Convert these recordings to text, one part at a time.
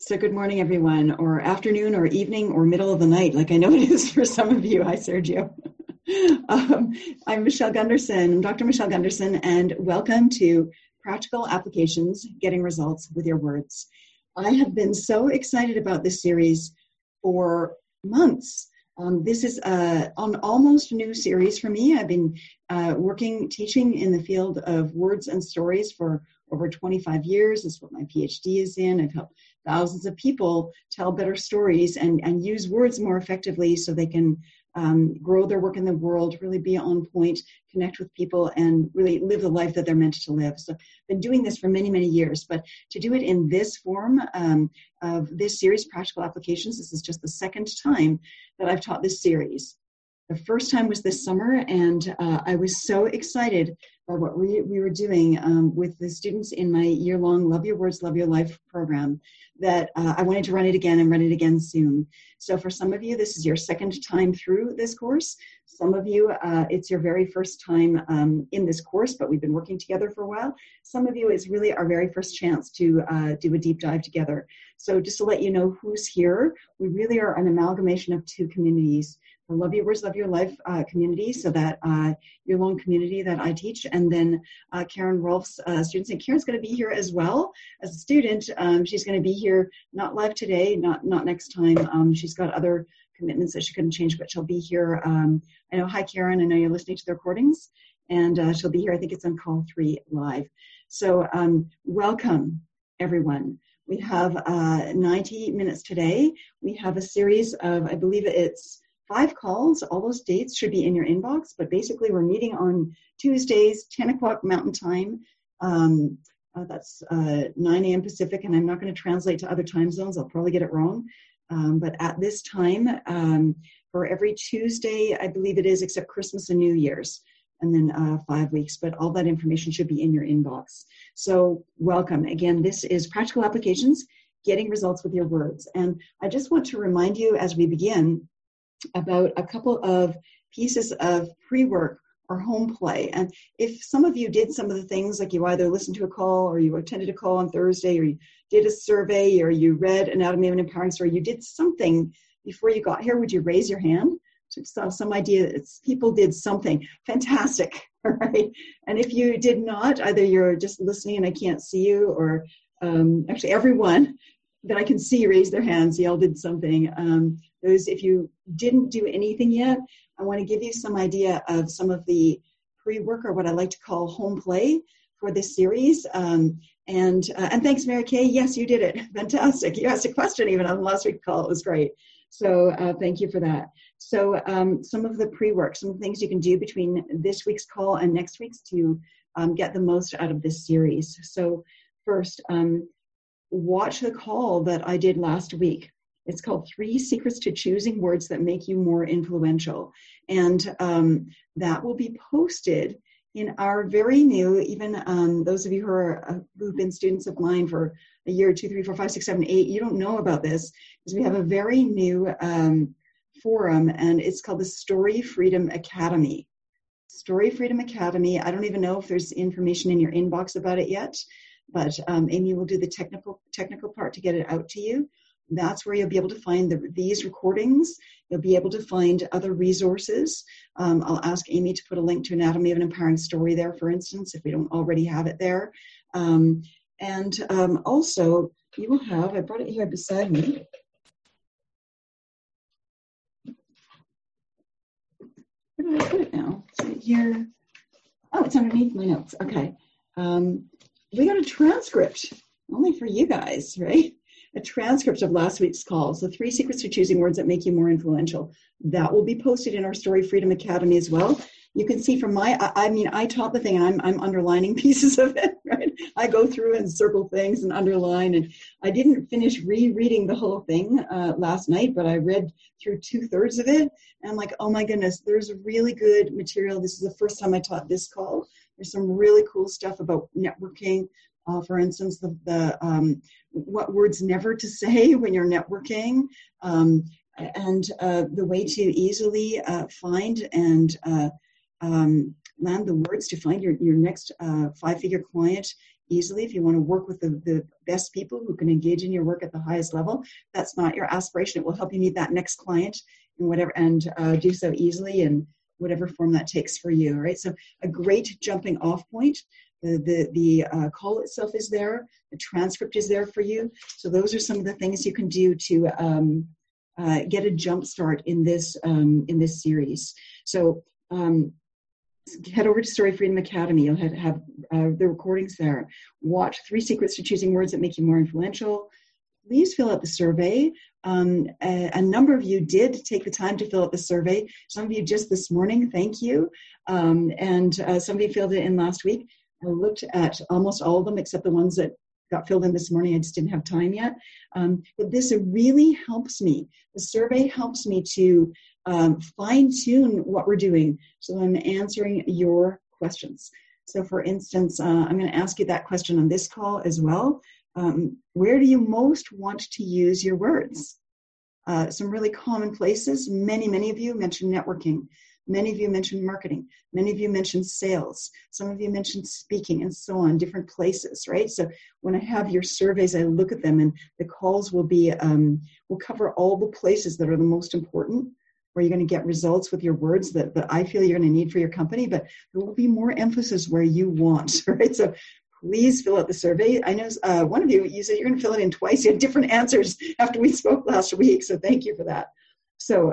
So good morning, everyone, or afternoon, or evening, or middle of the night, like I know it is for some of you. Hi, Sergio. I'm Michelle Gunderson. I'm Dr. Michelle Gunderson, and welcome to Practical Applications, Getting Results with Your Words. I have been so excited about this series for months. This is an almost new series for me. I've been teaching in the field of words and stories for over 25 years. That's what my PhD is in. I've helped thousands of people tell better stories and use words more effectively so they can grow their work in the world, really be on point, connect with people, and really live the life that they're meant to live. So I've been doing this for many, many years, but to do it in this form of this series, Practical Applications, this is just the second time that I've taught this series. The first time was this summer, and I was so excited by what we were doing with the students in my year-long Love Your Words, Love Your Life program that I wanted to run it again and run it again soon. So for some of you, this is your second time through this course. Some of you, it's your very first time in this course, but we've been working together for a while. Some of you, it's really our very first chance to do a deep dive together. So just to let you know who's here, we really are an amalgamation of two communities. The Love Your Words, Love Your Life community, so that year-long community that I teach, and then Karen Rolfe's students. And Karen's going to be here as well as a student. She's going to be here, not live today, not next time. She's got other commitments that she couldn't change, but she'll be here. I know, hi Karen, I know you're listening to the recordings, and she'll be here, I think it's on call 3 live. So welcome, everyone. We have 90 minutes today. We have a series of, I believe it's 5 calls. All those dates should be in your inbox, but basically we're meeting on Tuesdays, 10 o'clock Mountain Time. That's 9 a.m. Pacific, and I'm not going to translate to other time zones. I'll probably get it wrong. But at this time, for every Tuesday, I believe it is, except Christmas and New Year's, and then 5 weeks. But all that information should be in your inbox. So welcome. Again, this is Practical Applications, Getting Results with Your Words. And I just want to remind you as we begin about a couple of pieces of pre-work or home play. And if some of you did some of the things, like you either listened to a call or you attended a call on Thursday, or you did a survey, or you read Anatomy of an Empowering Story, you did something before you got here, would you raise your hand? Just have some idea that people did something. Fantastic, all right? And if you did not, either you're just listening and I can't see you, or actually everyone that I can see raise their hands, y'all did something. If you didn't do anything yet, I want to give you some idea of some of the pre-work, or what I like to call home play, for this series. And thanks, Mary Kay. Yes, you did it. Fantastic. You asked a question even on last week's call. It was great. So thank you for that. So some of the pre-work, some of the things you can do between this week's call and next week's to get the most out of this series. So first, watch the call that I did last week. It's called 3 Secrets to Choosing Words That Make You More Influential. And that will be posted in our very new, even those of you who've been students of mine for a year, 2, 3, 4, 5, 6, 7, 8, you don't know about this, because we have a very new forum, and it's called the Story Freedom Academy. Story Freedom Academy. I don't even know if there's information in your inbox about it yet, but Amy will do the technical part to get it out to you. That's where you'll be able to find these recordings. You'll be able to find other resources. I'll ask Amy to put a link to Anatomy of an Empowering Story there, for instance, if we don't already have it there. Also, you will have, I brought it here beside me. Where did I put it now? It's right here. Oh, it's underneath my notes. Okay. We got a transcript, only for you guys, right? A transcript of last week's call. So 3 Secrets to Choosing Words That Make You More Influential. That will be posted in our Story Freedom Academy as well. You can see from I taught the thing, and I'm underlining pieces of it, right? I go through and circle things and underline, and I didn't finish rereading the whole thing last night, but I read through 2/3 of it, and I'm like, oh my goodness, there's really good material. This is the first time I taught this call. There's some really cool stuff about networking. For instance, what words never to say when you're networking, and the way to easily find and land the words to find your next 5-figure client easily. If you want to work with the best people who can engage in your work at the highest level, that's not your aspiration. It will help you meet that next client and whatever, and do so easily in whatever form that takes for you, right? So a great jumping off point. The call itself is there. The transcript is there for you. So those are some of the things you can do to get a jump start in this series. So head over to Story Freedom Academy. You'll have the recordings there. Watch 3 Secrets to Choosing Words That Make You More Influential. Please fill out the survey. A number of you did take the time to fill out the survey. Some of you just this morning, thank you. And somebody filled it in last week. I looked at almost all of them except the ones that got filled in this morning. I just didn't have time yet. But this really helps me. The survey helps me to fine-tune what we're doing. So I'm answering your questions. So for instance, I'm going to ask you that question on this call as well. Where do you most want to use your words? Some really common places. Many of you mentioned networking. Many of you mentioned marketing. Many of you mentioned sales. Some of you mentioned speaking and so on, different places, right? So when I have your surveys, I look at them and the calls will be, will cover all the places that are the most important, where you're going to get results with your words that I feel you're going to need for your company, but there will be more emphasis where you want, right? So please fill out the survey. I know one of you said you're going to fill it in twice. You had different answers after we spoke last week, so thank you for that. So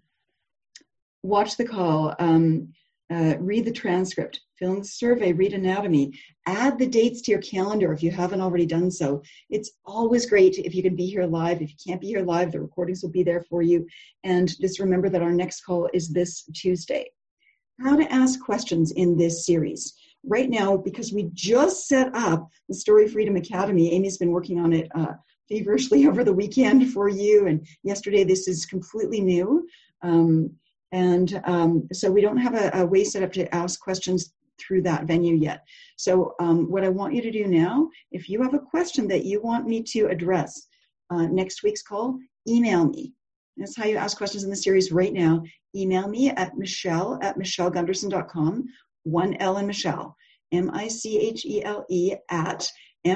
watch the call, read the transcript, fill in the survey, read anatomy, add the dates to your calendar if you haven't already done so. It's always great if you can be here live. If you can't be here live, the recordings will be there for you. And just remember that our next call is this Tuesday. How to ask questions in this series. Right now, because we just set up the Story Freedom Academy, Amy's been working on it feverishly over the weekend for you. And yesterday, this is completely new. So we don't have a way set up to ask questions through that venue yet. So what I want you to do now, if you have a question that you want me to address next week's call, email me. That's how you ask questions in the series right now. Email me at michelle@michellegunderson.com, 1 L in Michelle, MICHELE at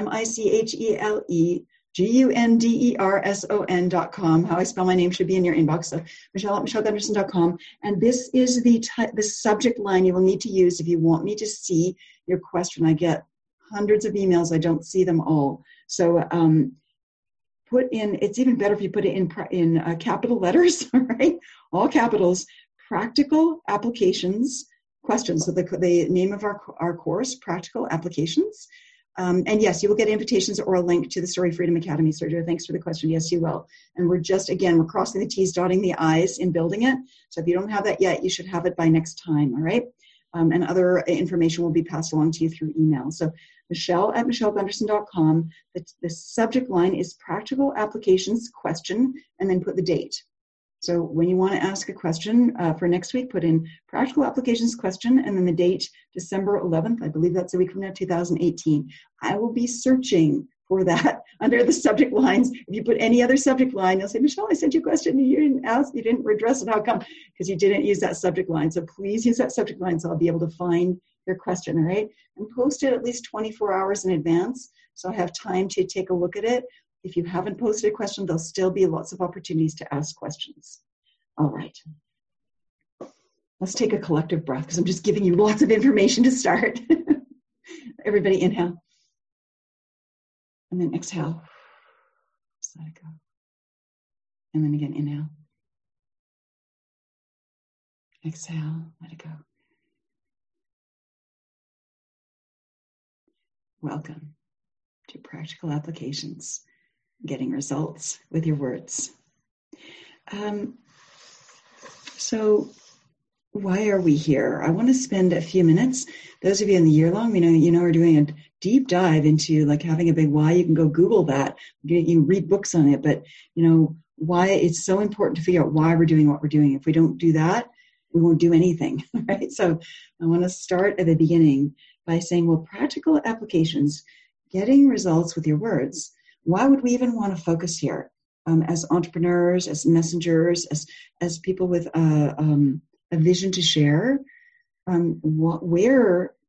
MICHELEGUNDERSON.com. How I spell my name should be in your inbox. So Michelle@michellegunderson.com. And this is the subject line you will need to use if you want me to see your question. I get hundreds of emails. I don't see them all. So put in, it's even better if you put it in capital letters, right? All capitals, practical applications questions. So the name of our course, Practical Applications. And yes, you will get invitations or a link to the Story Freedom Academy, Sergio. Thanks for the question. Yes, you will. And we're crossing the T's, dotting the I's in building it. So if you don't have that yet, you should have it by next time, all right? And other information will be passed along to you through email. So Michelle@michellegunderson.com. The subject line is Practical Applications question, and then put the date. So when you want to ask a question for next week, put in Practical Applications question and then the date, December 11th. I believe that's a week from now, 2018. I will be searching for that under the subject lines. If you put any other subject line, you'll say, Michelle, I sent you a question and you didn't ask, you didn't address it. How come? Because you didn't use that subject line. So please use that subject line so I'll be able to find your question, all right? And post it at least 24 hours in advance so I have time to take a look at it. If you haven't posted a question, there'll still be lots of opportunities to ask questions. All right. Let's take a collective breath because I'm just giving you lots of information to start. Everybody inhale. And then exhale. Just let it go. And then again, inhale. Exhale, let it go. Welcome to Practical Applications, getting results with your words. So why are we here? I want to spend a few minutes. Those of you in the year long, we're doing a deep dive into like having a big why. You can go Google that. You can read books on it, but why it's so important to figure out why we're doing what we're doing. If we don't do that, we won't do anything, right? So I want to start at the beginning by saying, well, practical applications, getting results with your words. Why would we even want to focus here? As entrepreneurs, as messengers, as people with a vision to share, where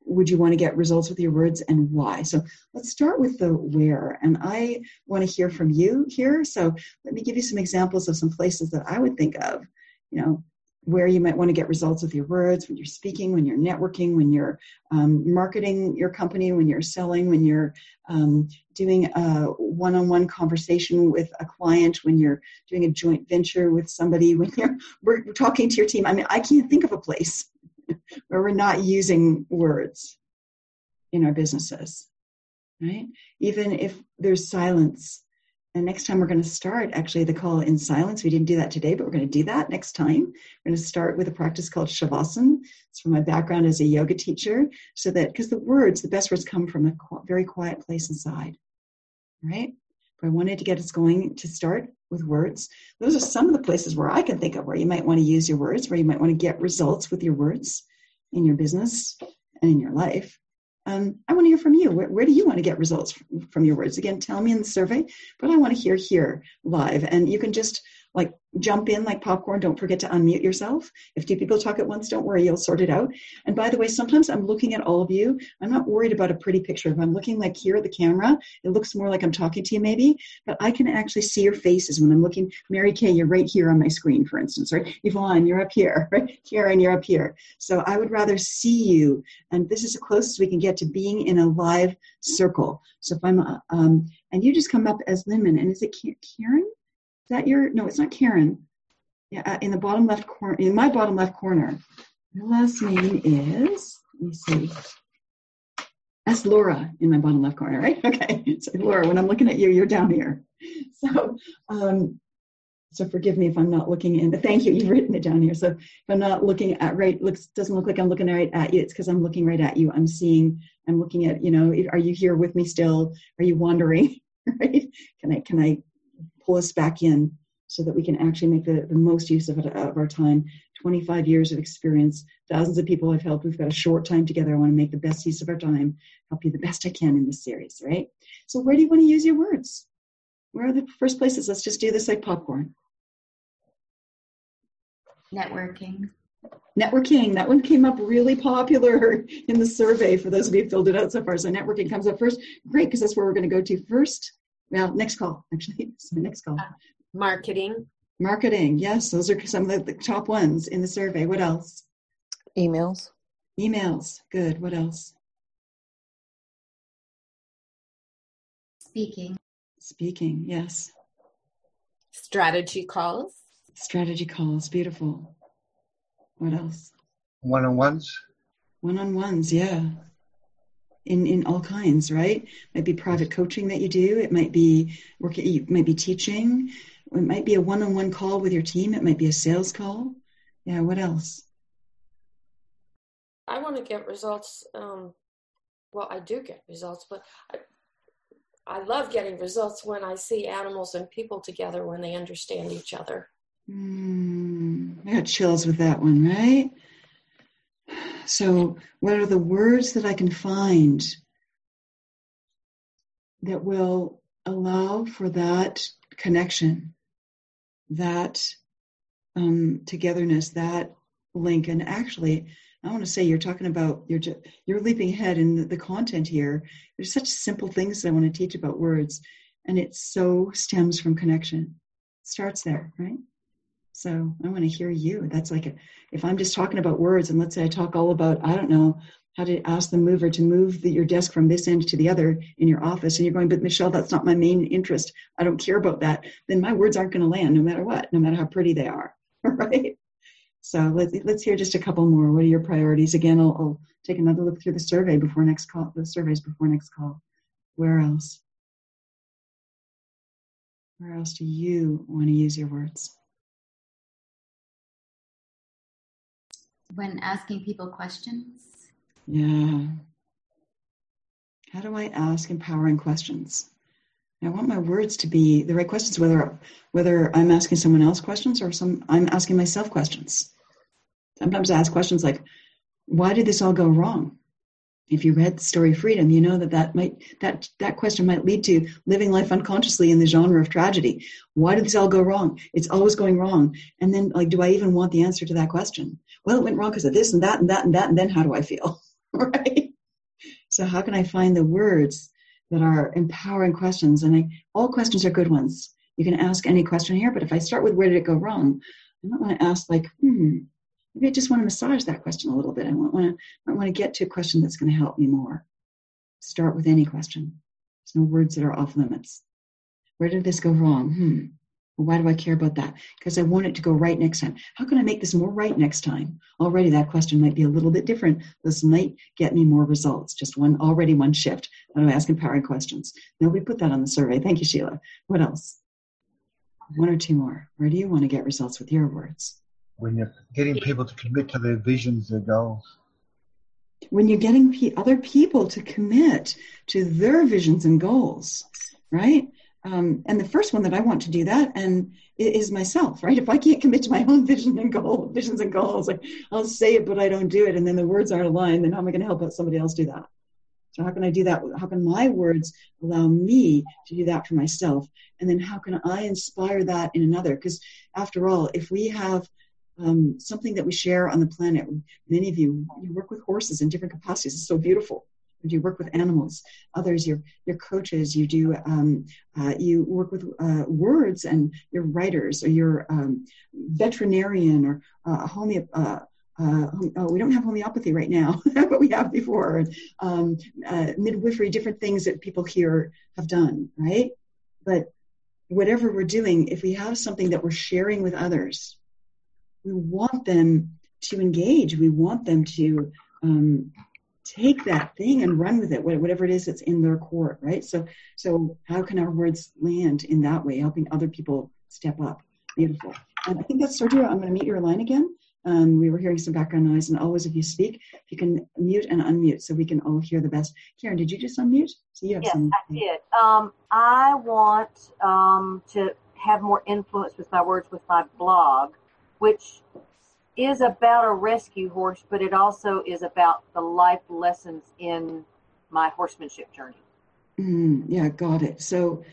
would you want to get results with your words and why? So let's start with the where. And I want to hear from you here. So let me give you some examples of some places that I would think of, where you might want to get results with your words, when you're speaking, when you're networking, when you're marketing your company, when you're selling, when you're doing a one-on-one conversation with a client, when you're doing a joint venture with somebody, when we're talking to your team. I mean, I can't think of a place where we're not using words in our businesses, right? Even if there's silence. And next time we're going to start actually the call in silence. We didn't do that today, but we're going to do that next time. We're going to start with a practice called Shavasana. It's from my background as a yoga teacher, so that, because the best words come from a very quiet place inside, right? But I wanted to get us going to start with words. Those are some of the places where I can think of where you might want to use your words, where you might want to get results with your words in your business and in your life. I want to hear from you. Where do you want to get results from your words? Again, tell me in the survey, but I want to hear here live. And you can just jump in like popcorn. Don't forget to unmute yourself. If two people talk at once, don't worry, you'll sort it out. And by the way, sometimes I'm looking at all of you. I'm not worried about a pretty picture. If I'm looking like here at the camera, it looks more like I'm talking to you maybe, but I can actually see your faces when I'm looking. Mary Kay, you're right here on my screen, for instance, right? Yvonne, you're up here, right? Karen, you're up here. So I would rather see you. And this is the closest we can get to being in a live circle. So if I'm, and you just come up as Linman, and is it Karen? Is that no, it's not Karen. Yeah, in the bottom left corner, in my bottom left corner. Your last name is, let me see. That's Laura in my bottom left corner, right? Okay. So Laura, when I'm looking at you, you're down here. So, so forgive me if I'm not looking in. Thank you. You've written it down here. So if I'm not looking at doesn't look like I'm looking right at you. It's because I'm looking right at you. I'm looking at, are you here with me still? Are you wandering? Right? Can I pull us back in so that we can actually make the most use of our time? 25 years of experience, thousands of people I've helped. We've got a short time together. I want to make the best use of our time, help you the best I can in this series, right? So where do you want to use your words? Where are the first places? Let's just do this like popcorn. Networking. That one came up really popular in the survey for those of you who filled it out so far. So networking comes up first. Great, because that's where we're going to go to first. Well, next call, actually. So next call. Marketing. Marketing, yes. Those are some of the top ones in the survey. What else? Emails. Good. What else? Speaking, yes. Strategy calls. Beautiful. What else? One-on-ones, yeah. In all kinds, right? It might be private coaching that you do. It might be you might be teaching. It might be a one-on-one call with your team. It might be a sales call. Yeah, what else? I want to get results. Well, I do get results, but I love getting results when I see animals and people together when they understand each other. I got chills with that one, right? So what are the words that I can find that will allow for that connection, that togetherness, that link? And actually, I want to say you're talking about, you're leaping ahead in the content here. There's such simple things that I want to teach about words, and it so stems from connection. It starts there, right? So I want to hear you. That's if I'm just talking about words, and let's say I talk all about, I don't know, how to ask the mover to move your desk from this end to the other in your office, and you're going, but Michelle, that's not my main interest. I don't care about that. Then my words aren't going to land no matter what, no matter how pretty they are, right? So let's hear just a couple more. What are your priorities? Again, I'll take another look through the surveys before next call. Where else? Where else do you want to use your words? When asking people questions. Yeah. How do I ask empowering questions? I want my words to be the right questions, whether I'm asking someone else questions or I'm asking myself questions. Sometimes I ask questions like, why did this all go wrong? If you read The Story of Freedom, you know that question might lead to living life unconsciously in the genre of tragedy. Why did this all go wrong? It's always going wrong. And then, do I even want the answer to that question? Well, it went wrong because of this and that and that and that, and then how do I feel? Right? So how can I find the words that are empowering questions? And all questions are good ones. You can ask any question here, but if I start with where did it go wrong, I don't want to ask like, maybe I just want to massage that question a little bit. I want to get to a question that's going to help me more. Start with any question. There's no words that are off limits. Where did this go wrong? Well, why do I care about that? Because I want it to go right next time. How can I make this more right next time? Already that question might be a little bit different. This might get me more results. Just one shift. How do I ask empowering questions? Nobody put that on the survey. Thank you, Sheila. What else? One or two more. Where do you want to get results with your words? When you're getting people to commit to their visions, their goals. When you're getting other people to commit to their visions and goals, right? And the first one that I want to do that and is myself, right? If I can't commit to my own visions and goals, like I'll say it, but I don't do it. And then the words aren't aligned. Then how am I going to help somebody else do that? So how can I do that? How can my words allow me to do that for myself? And then how can I inspire that in another? Because after all, if we have something that we share on the planet, many of you work with horses in different capacities. It's so beautiful. You work with animals. Others, you're coaches. You do. You work with words, and you're writers, or you're veterinarian, or we don't have homeopathy right now, but we have before. Midwifery, different things that people here have done, right? But whatever we're doing, if we have something that we're sharing with others, we want them to engage. We want them to take that thing and run with it, whatever it is that's in their core, right? So how can our words land in that way, helping other people step up? Beautiful. And I think that's Sergio. I'm going to mute your line again. We were hearing some background noise, and always if you speak, you can mute and unmute so we can all hear the best. Karen, did you just unmute? So you have yes, I did. I want to have more influence with my words with my blog, which is about a rescue horse, but it also is about the life lessons in my horsemanship journey. Yeah, got it. So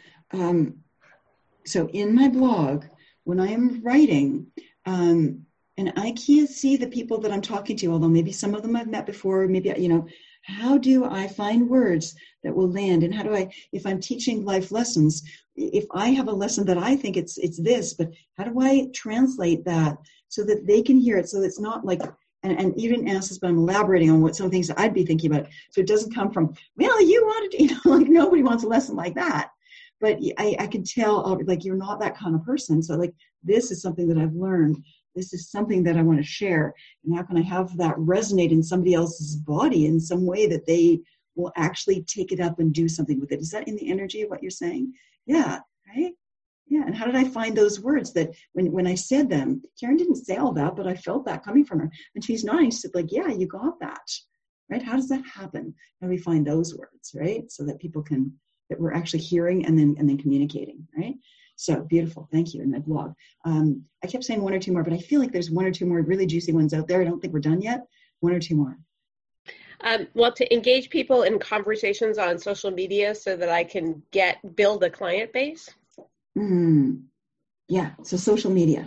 in my blog, when I am writing, and I can't see the people that I'm talking to, although maybe some of them I've met before, maybe, how do I find words that will land? And how do I, if I'm teaching life lessons, if I have a lesson that I think it's this, but how do I translate that so that they can hear it? So it's not like, and you didn't ask this, but I'm elaborating on what some things that I'd be thinking about. So it doesn't come from, well, you wanted to, like nobody wants a lesson like that. But I can tell, like, you're not that kind of person. So like, this is something that I've learned. This is something that I want to share. And how can I have that resonate in somebody else's body in some way that they will actually take it up and do something with it? Is that in the energy of what you're saying? Yeah, right? Yeah, and how did I find those words that when I said them, Karen didn't say all that, but I felt that coming from her. And she's nodding, she said, like, yeah, you got that, right? How does that happen? How do we find those words, right? So that people can, that we're actually hearing and then communicating, right? So beautiful. Thank you. In my blog. I kept saying one or two more, but I feel like there's one or two more really juicy ones out there. I don't think we're done yet. One or two more. Well, to engage people in conversations on social media so that I can build a client base. Yeah. So social media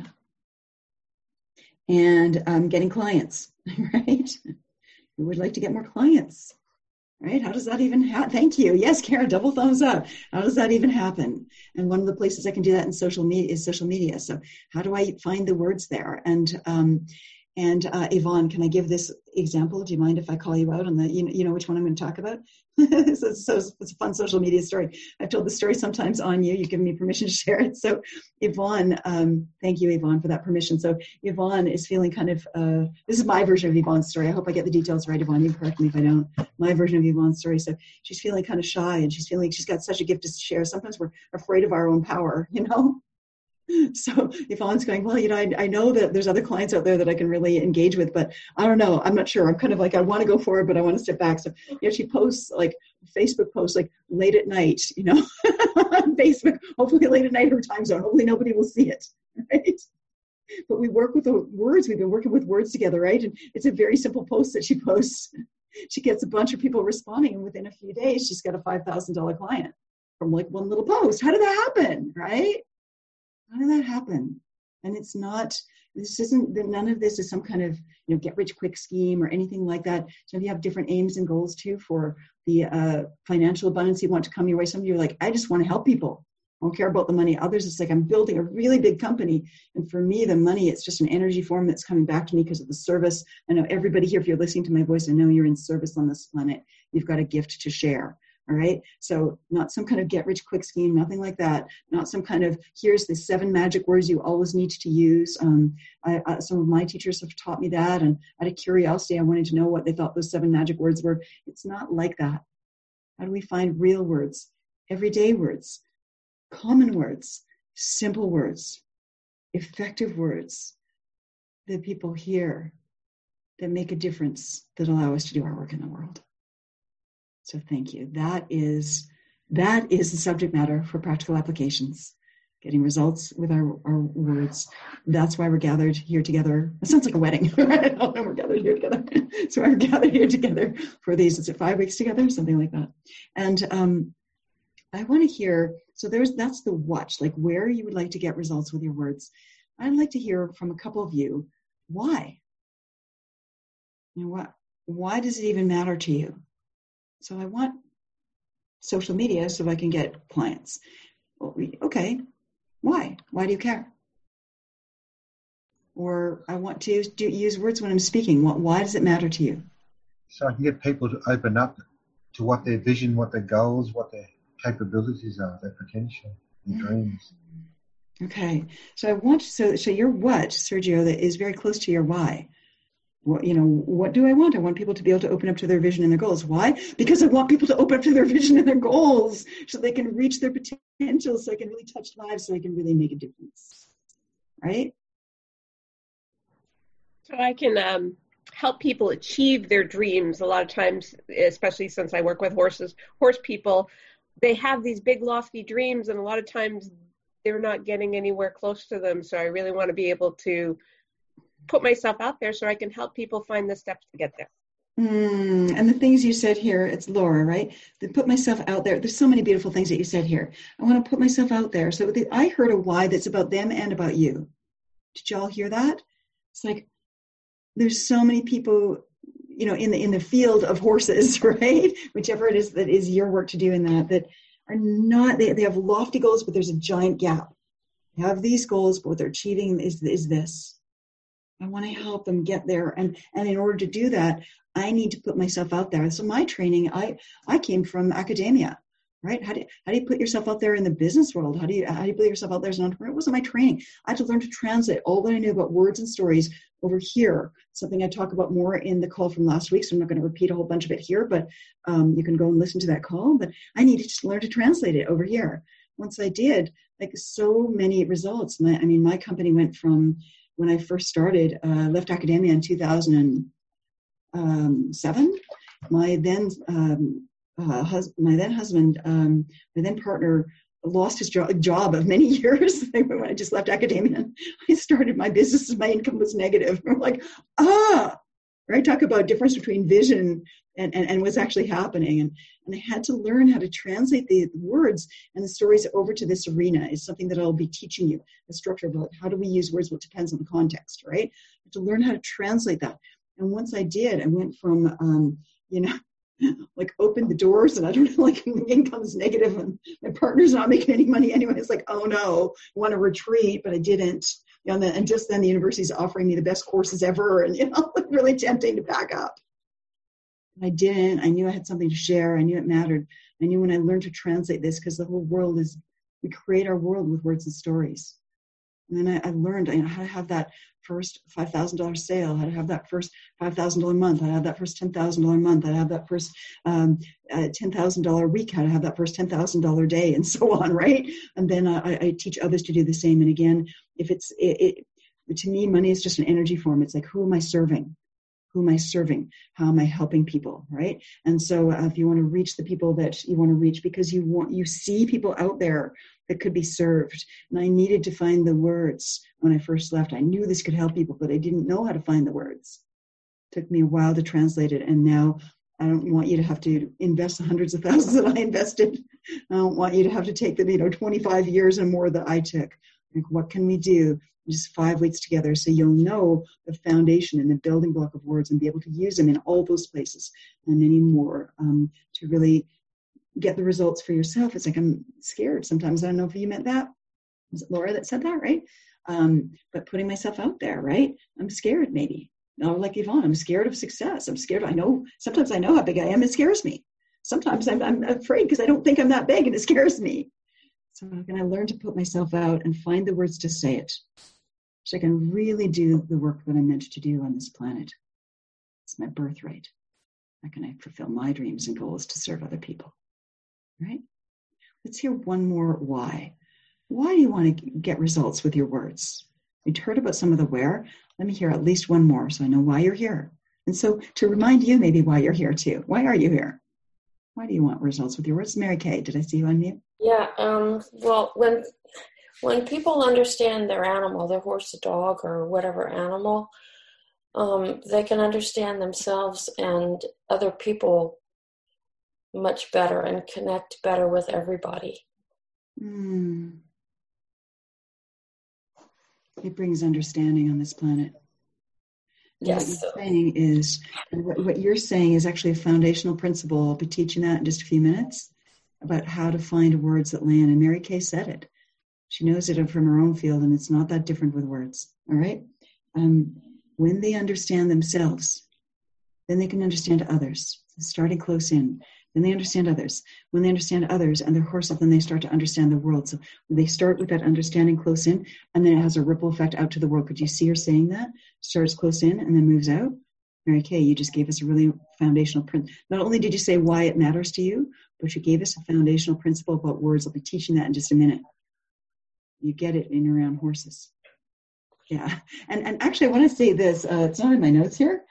and getting clients, right? We would like to get more clients. Right? How does that even happen? Thank you. Yes, Karen, double thumbs up. How does that even happen? And one of the places I can do that in social media is social media. So how do I find the words there? And Yvonne, can I give this example? Do you mind if I call you out on the, you know which one I'm going to talk about? So it's a fun social media story. I've told the story sometimes on you. You've given me permission to share it. So Yvonne, thank you, Yvonne, for that permission. So Yvonne is feeling kind of, this is my version of Yvonne's story. I hope I get the details right, Yvonne. You can correct me if I don't. My version of Yvonne's story. So she's feeling kind of shy, and she's feeling she's got such a gift to share. Sometimes we're afraid of our own power, So Yvonne's going, well, I know that there's other clients out there that I can really engage with, but I don't know. I'm not sure. I'm kind of like, I want to go forward, but I want to step back. So she posts like Facebook posts like late at night, on Facebook, hopefully late at night her time zone. Hopefully nobody will see it, right? But we work with the words. We've been working with words together, right? And it's a very simple post that she posts. She gets a bunch of people responding, and within a few days, she's got a $5,000 client from like one little post. How did that happen, right? How did that happen? And it's not, none of this is some kind of, get rich quick scheme or anything like that. So you have different aims and goals too for the financial abundance you want to come your way. Some of you are like, I just want to help people. I don't care about the money. Others, it's like, I'm building a really big company. And for me, the money, it's just an energy form that's coming back to me because of the service. I know everybody here, if you're listening to my voice, I know you're in service on this planet. You've got a gift to share. All right. So not some kind of get rich quick scheme, nothing like that. Not some kind of, here's the 7 magic words you always need to use. Some of my teachers have taught me that. And out of curiosity, I wanted to know what they thought those 7 magic words were. It's not like that. How do we find real words, everyday words, common words, simple words, effective words that people hear, that make a difference, that allow us to do our work in the world? So thank you. That is the subject matter for practical applications, getting results with our words. That's why we're gathered here together. It sounds like a wedding. Right? We're gathered here together. So we're gathered here together for these, is it 5 weeks together? Something like that. And I want to hear, so that's the what, like where you would like to get results with your words. I'd like to hear from a couple of you, why? You know what? Why does it even matter to you? So I want social media so I can get clients. Well, okay, why? Why do you care? Or I want to use words when I'm speaking. Why does it matter to you? So I can get people to open up to what their vision, what their goals, what their capabilities are, their potential, their dreams. Okay, so I want so your what, Sergio, that is very close to your why. What do I want? I want people to be able to open up to their vision and their goals. Why? Because I want people to open up to their vision and their goals so they can reach their potential, so I can really touch lives, so I can really make a difference. Right? So I can help people achieve their dreams. A lot of times, especially since I work with horse people, they have these big lofty dreams, and a lot of times they're not getting anywhere close to them. So I really want to be able to put myself out there so I can help people find the steps to get there. And the things you said here, it's Laura, right? To put myself out there. There's so many beautiful things that you said here. I want to put myself out there. So I heard a why that's about them and about you. Did y'all hear that? It's like, there's so many people, in the field of horses, right? Whichever it is that is your work to do in that are not, they have lofty goals, but there's a giant gap. They have these goals, but what they're achieving is this. I want to help them get there. And in order to do that, I need to put myself out there. So my training, I came from academia, right? How do you put yourself out there in the business world? How do you put yourself out there as an entrepreneur? It wasn't my training. I had to learn to translate all that I knew about words and stories over here. Something I talk about more in the call from last week. So I'm not going to repeat a whole bunch of it here, but you can go and listen to that call. But I needed to learn to translate it over here. Once I did, like so many results. My company went from, when I first started, left academia in 2007. My then partner lost his job of many years when I just left academia. I started my business, my income was negative. I'm like, right? Talk about difference between vision and what's actually happening. And I had to learn how to translate the words and the stories over to this arena. Is something that I'll be teaching you, the structure about how do we use words, what depends on the context, right? I had to learn how to translate that. And once I did, I went from, like opened the doors and I don't know, like income's negative and my partner's not making any money anyway. It's like, oh no, I want to retreat, but I didn't. And just then the university's offering me the best courses ever. And, really tempting to back up. I didn't. I knew I had something to share. I knew it mattered. I knew when I learned to translate this, because the whole world is, we create our world with words and stories. And then I learned how to have that first $5,000 sale, how to have that first $5,000 month, how to have that first $10,000 month, how to have that first $10,000 week, how to have that first $10,000 day, and so on, right? And then I teach others to do the same. And again, if to me, money is just an energy form. It's like, who am I serving? Who am I serving? How am I helping people, right? And so if you want to reach the people that you want to reach, because you see people out there that could be served. And I needed to find the words when I first left. I knew this could help people, but I didn't know how to find the words. It took me a while to translate it. And now I don't want you to have to invest the hundreds of thousands that I invested. I don't want you to have to take the 25 years and more that I took. Like, what can we do just 5 weeks together, so you'll know the foundation and the building block of words and be able to use them in all those places and many more to really get the results for yourself. It's like, I'm scared sometimes. I don't know if you meant that. Was it Laura that said that, right? But putting myself out there, right? I'm scared maybe. No, like Yvonne, I'm scared of success. I'm scared. Sometimes I know how big I am. It scares me. Sometimes I'm afraid because I don't think I'm that big and it scares me. So how can I learn to put myself out and find the words to say it so I can really do the work that I'm meant to do on this planet? It's my birthright. How can I fulfill my dreams and goals to serve other people? Right? Let's hear one more why. Why do you want to get results with your words? You'd heard about some of the where. Let me hear at least one more so I know why you're here. And so to remind you maybe why you're here too. Why are you here? Why do you want results with your words? Mary Kay, did I see you on mute? Yeah, well, when people understand their animal, their horse, a dog, or whatever animal, they can understand themselves and other people much better and connect better with everybody. It brings understanding on this planet. And Yes. what you're saying is actually a foundational principle. I'll be teaching that in just a few minutes about how to find words that land. And Mary Kay said it. She knows it from her own field, and it's not that different with words. All right? When they understand themselves, then they can understand others. So starting close in. Then they understand others. When they understand others and their horses, then they start to understand the world. So they start with that understanding close in, and then it has a ripple effect out to the world. Could you see her saying that? Starts close in and then moves out. Mary Kay, you just gave us a really foundational principle. Not only did you say why it matters to you, but you gave us a foundational principle about words. I'll be teaching that in just a minute. You get it in around horses. Yeah. And actually, I want to say this. It's not in my notes here.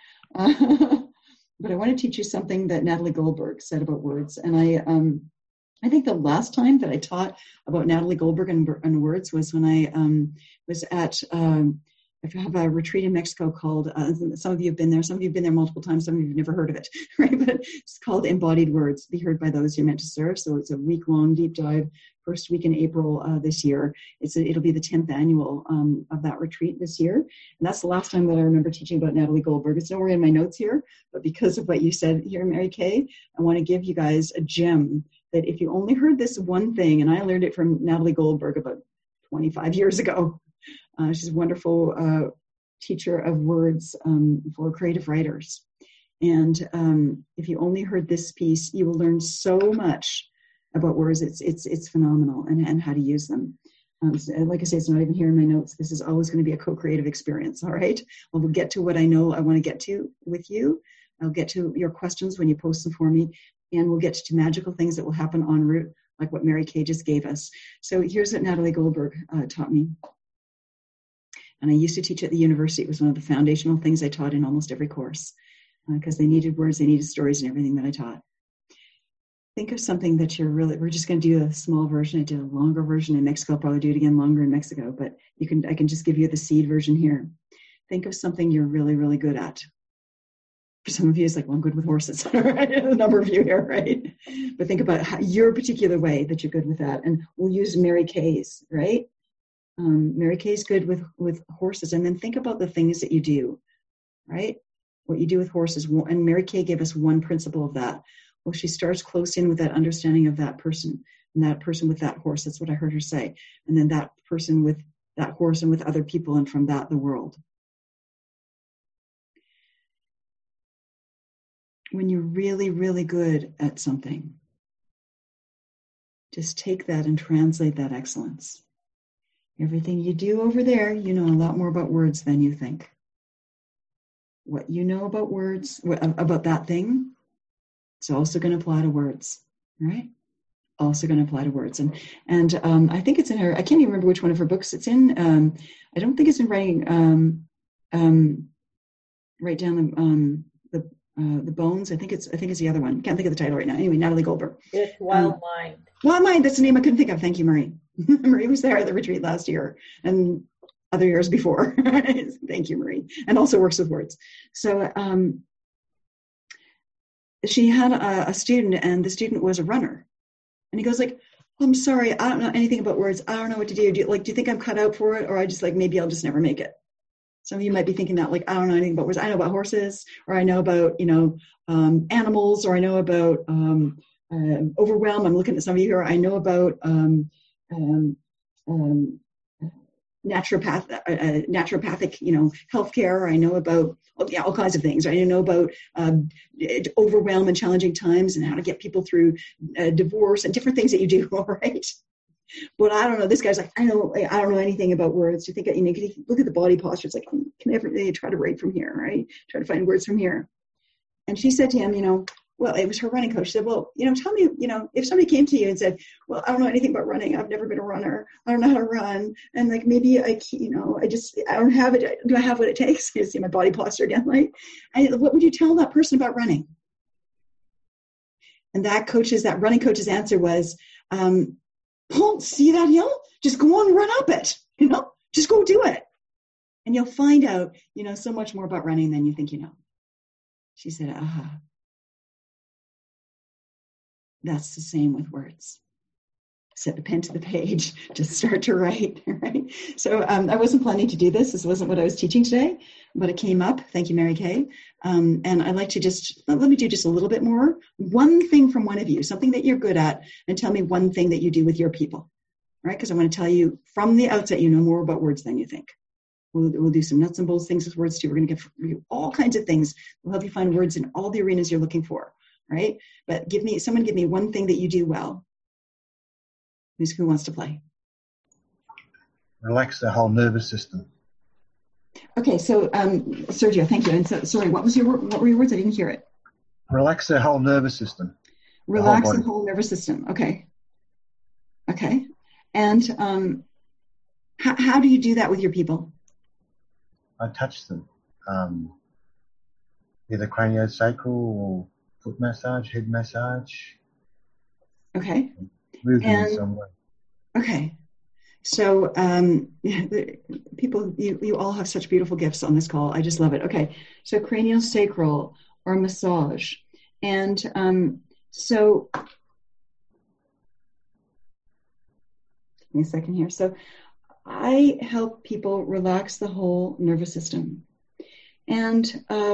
But I want to teach you something that Natalie Goldberg said about words. And I think the last time that I taught about Natalie Goldberg and words was when I was at, I have a retreat in Mexico called, some of you have been there, some of you have been there multiple times, some of you have never heard of it, right? But it's called Embodied Words, Be Heard by Those You're Meant to Serve. So it's a week-long deep dive, first week in April this year. It'll be the 10th annual of that retreat this year. And that's the last time that I remember teaching about Natalie Goldberg. It's nowhere in my notes here, but because of what you said here, Mary Kay, I want to give you guys a gem that if you only heard this one thing, and I learned it from Natalie Goldberg about 25 years ago. She's a wonderful teacher of words for creative writers. And if you only heard this piece, you will learn so much about words. It's phenomenal and how to use them. Like I say, it's not even here in my notes. This is always going to be a co-creative experience, all right? We'll get to what I know I want to get to with you. I'll get to your questions when you post them for me. And we'll get to magical things that will happen en route, like what Mary Kay just gave us. So here's what Natalie Goldberg taught me. And I used to teach at the university. It was one of the foundational things I taught in almost every course because they needed words, they needed stories and everything that I taught. Think of something that we're just going to do a small version. I did a longer version in Mexico. I'll probably do it again longer in Mexico, but I can just give you the seed version here. Think of something you're really, really good at. For some of you, it's like, well, I'm good with horses. Right? A number of you here, right? But think about your particular way that you're good with that. And we'll use Mary Kay's, right? Mary Kay's good with horses. And then think about the things that you do, right? What you do with horses. And Mary Kay gave us one principle of that. Well, she starts close in with that understanding of that person and that person with that horse. That's what I heard her say. And then that person with that horse and with other people, and from that, the world. When you're really, really good at something, just take that and translate that excellence. Everything you do over there, you know a lot more about words than you think. What you know about words, about that thing, it's also going to apply to words, right? Also going to apply to words. And I think it's in her, I can't even remember which one of her books it's in. I don't think it's in writing, write down the bones. I think it's the other one. Can't think of the title right now. Anyway, Natalie Goldberg. It's Wild Mind. Wild Mind, that's the name I couldn't think of. Thank you, Marie. Marie was there at the retreat last year and other years before. Thank you, Marie. And also works with words. So she had a student, and the student was a runner. And he goes like, I'm sorry, I don't know anything about words. I don't know what to do. Do you think I'm cut out for it? Or I just maybe I'll just never make it. Some of you might be thinking that, I don't know anything about words. I know about horses, or I know about, animals, or I know about overwhelm. I'm looking at some of you here. I know about naturopathic, healthcare. I know about all kinds of things. I know about overwhelm and challenging times and how to get people through divorce and different things that you do. All right. But I don't know. This guy's I don't know anything about words. You think, look at the body posture. It's can I try to write from here, right? Try to find words from here. And she said to him, well, it was her running coach. She said, well, tell me, if somebody came to you and said, well, I don't know anything about running. I've never been a runner. I don't know how to run. And maybe I don't have it. Do I have what it takes? You see my body posture again, right? And what would you tell that person about running? And that running coach's answer was, don't see that hill? Just go on and run up it, just go do it. And you'll find out, so much more about running than you think you know. She said, that's the same with words. Set the pen to the page, just start to write, right? So I wasn't planning to do this. This wasn't what I was teaching today, but it came up. Thank you, Mary Kay. And I'd like to let me do just a little bit more. One thing from one of you, something that you're good at, and tell me one thing that you do with your people, right? Because I want to tell you from the outset, you know more about words than you think. We'll do some nuts and bolts things with words too. We're going to give you all kinds of things. We'll help you find words in all the arenas you're looking for, right? But give me one thing that you do well. Who wants to play? Relax the whole nervous system. Okay, so Sergio, thank you. And so, sorry, what were your words? I didn't hear it. Relax the whole nervous system. Relax the whole nervous system. Okay. And how do you do that with your people? I touch them. Either craniosacral or foot massage, head massage. Okay. Move them in some way. Okay. So people, you all have such beautiful gifts on this call. I just love it. Okay. So craniosacral or massage. And so give me a second here. So I help people relax the whole nervous system. And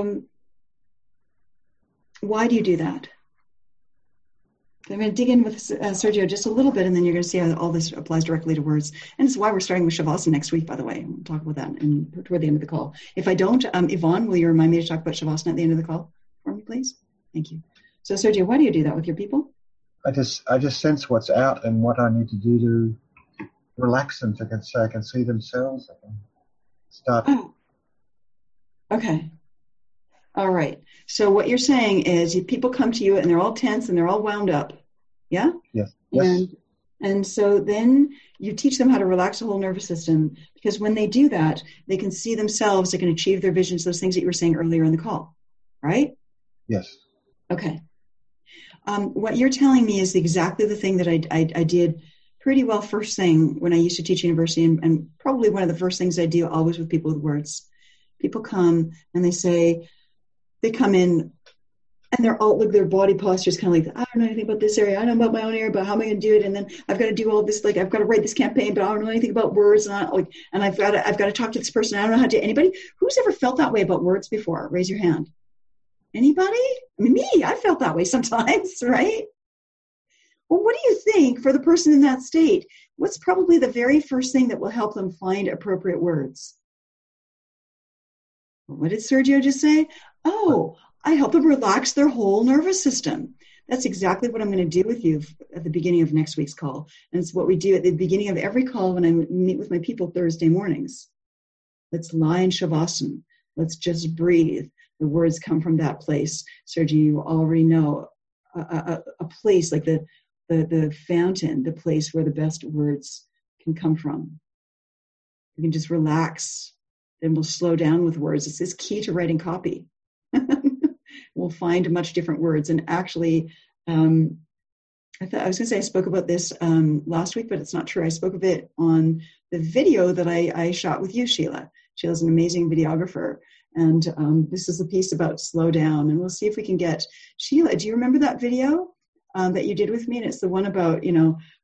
why do you do that? I'm going to dig in with Sergio just a little bit, and then you're going to see how all this applies directly to words. And it's why we're starting with Shavasana next week, by the way. We'll talk about that toward the end of the call. If I don't, Yvonne, will you remind me to talk about Shavasana at the end of the call for me, please? Thank you. So, Sergio, why do you do that with your people? I just sense what's out and what I need to do to relax them, so I can see themselves. I can start. Oh. Okay. All right. So what you're saying is people come to you and they're all tense and they're all wound up. Yeah? Yes. And so then you teach them how to relax the whole nervous system, because when they do that, they can see themselves, they can achieve their visions, those things that you were saying earlier in the call, right? Yes. Okay. What you're telling me is exactly the thing that I did pretty well first thing when I used to teach university, and probably one of the first things I do always with people with words. People come and they come in and they're all, their body posture is kind of like, I don't know anything about this area. I know about my own area, but how am I going to do it? And then I've got to do all this, I've got to write this campaign, but I don't know anything about words. And I've got to talk to this person. I don't know how to. Anybody who's ever felt that way about words before? Raise your hand. Anybody? I mean, me, I felt that way sometimes, right? Well, what do you think for the person in that state? What's probably the very first thing that will help them find appropriate words? What did Sergio just say? Oh, I help them relax their whole nervous system. That's exactly what I'm going to do with you at the beginning of next week's call. And it's what we do at the beginning of every call when I meet with my people Thursday mornings. Let's lie in Shavasana. Let's just breathe. The words come from that place. Sergio, you already know a place like the fountain, the place where the best words can come from. You can just relax. Then we'll slow down with words. This is key to writing copy. We'll find much different words. And actually, I was going to say I spoke about this last week, but it's not true. I spoke of it on the video that I shot with you, Sheila. Sheila's an amazing videographer. And this is a piece about slow down. And we'll see if we can get Sheila. Do you remember that video that you did with me? And it's the one about,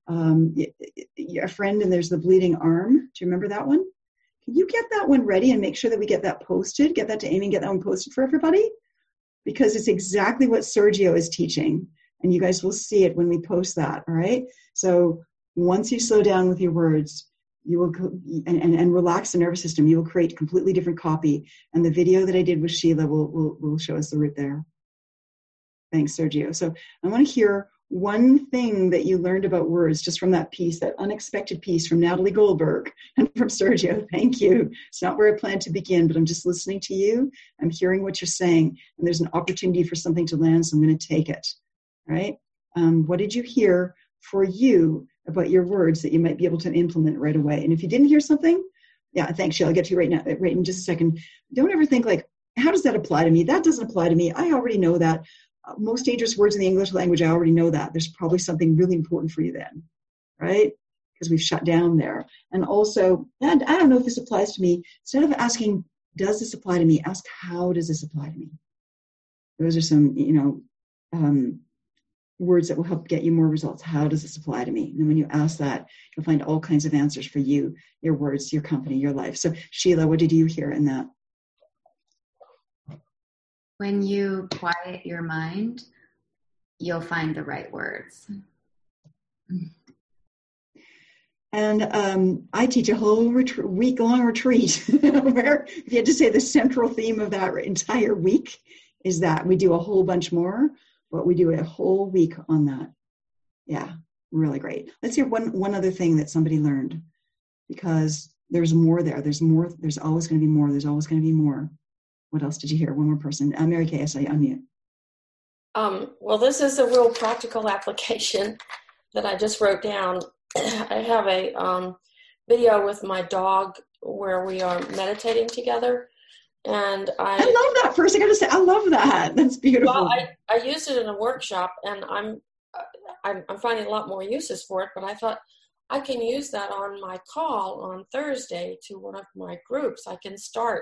a friend and there's the bleeding arm. Do you remember that one? Can you get that one ready and make sure that we get that posted? Get that to Amy and get that one posted for everybody? Because it's exactly what Sergio is teaching. And you guys will see it when we post that, all right? So once you slow down with your words, you will and relax the nervous system, you will create a completely different copy. And the video that I did with Sheila will show us the route there. Thanks, Sergio. So I want to hear one thing that you learned about words just from that piece, that unexpected piece from Natalie Goldberg and from Sergio. Thank you. It's not where I planned to begin, but I'm just listening to you. I'm hearing what you're saying, and there's an opportunity for something to land, so I'm going to take it. Right? What did you hear for you about your words that you might be able to implement right away? And if you didn't hear something, yeah, thanks, Sheila. I'll get to you right now, right in just a second. Don't ever think like, how does that apply to me? That doesn't apply to me. I already know that. Most dangerous words in the English language, I already know that. There's probably something really important for you then, right? Because we've shut down there. And also, and I don't know if this applies to me. Instead of asking, does this apply to me? Ask, how does this apply to me? Those are some, words that will help get you more results. How does this apply to me? And when you ask that, you'll find all kinds of answers for you, your words, your company, your life. So Sheila, what did you hear in that? When you quiet your mind, you'll find the right words. And I teach a whole week-long retreat where if you had to say the central theme of that entire week is that we do a whole bunch more, but we do a whole week on that. Yeah, really great. Let's hear one other thing that somebody learned, because there's more there. There's more. There's always going to be more. There's always going to be more. What else did you hear? One more person. Mary Kay, I saw you unmute. Well, this is a real practical application that I just wrote down. I have a video with my dog where we are meditating together. And I love that. First, I got to say, I love that. That's beautiful. Well, I used it in a workshop, and I'm finding a lot more uses for it. But I thought I can use that on my call on Thursday to one of my groups. I can start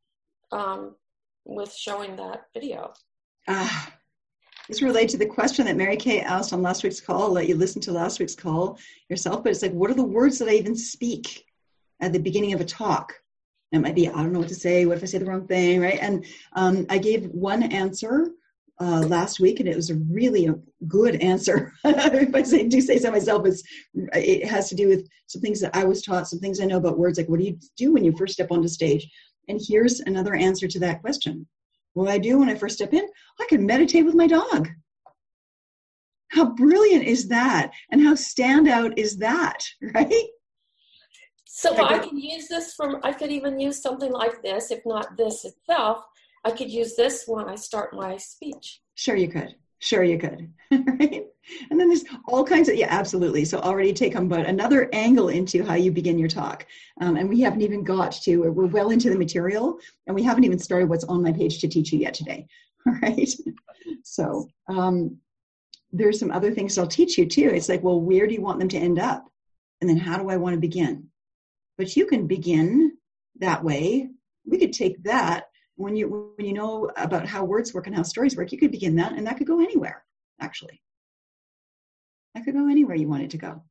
with showing that video. This relates to the question that Mary Kay asked on last week's call. I'll let you listen to last week's call yourself. But it's like, what are the words that I even speak at the beginning of a talk? It might be, I don't know what to say. What if I say the wrong thing, right? And I gave one answer last week, and it was a really good answer. If I do say so myself, it has to do with some things that I was taught, some things I know about words, like what do you do when you first step onto stage? And here's another answer to that question. What I do when I first step in, I can meditate with my dog. How brilliant is that? And how standout is that, right? So I can use this I could even use something like this, if not this itself. I could use this when I start my speech. Sure you could. Right? And then there's all kinds of, yeah, absolutely. So already take on but another angle into how you begin your talk. And we haven't even got to, we're well into the material, and we haven't even started what's on my page to teach you yet today. All right. So there's some other things I'll teach you too. It's like, well, where do you want them to end up? And then how do I want to begin? But you can begin that way. We could take that when you know about how words work and how stories work. You could begin that, and that could go anywhere. Actually, that could go anywhere you want it to go.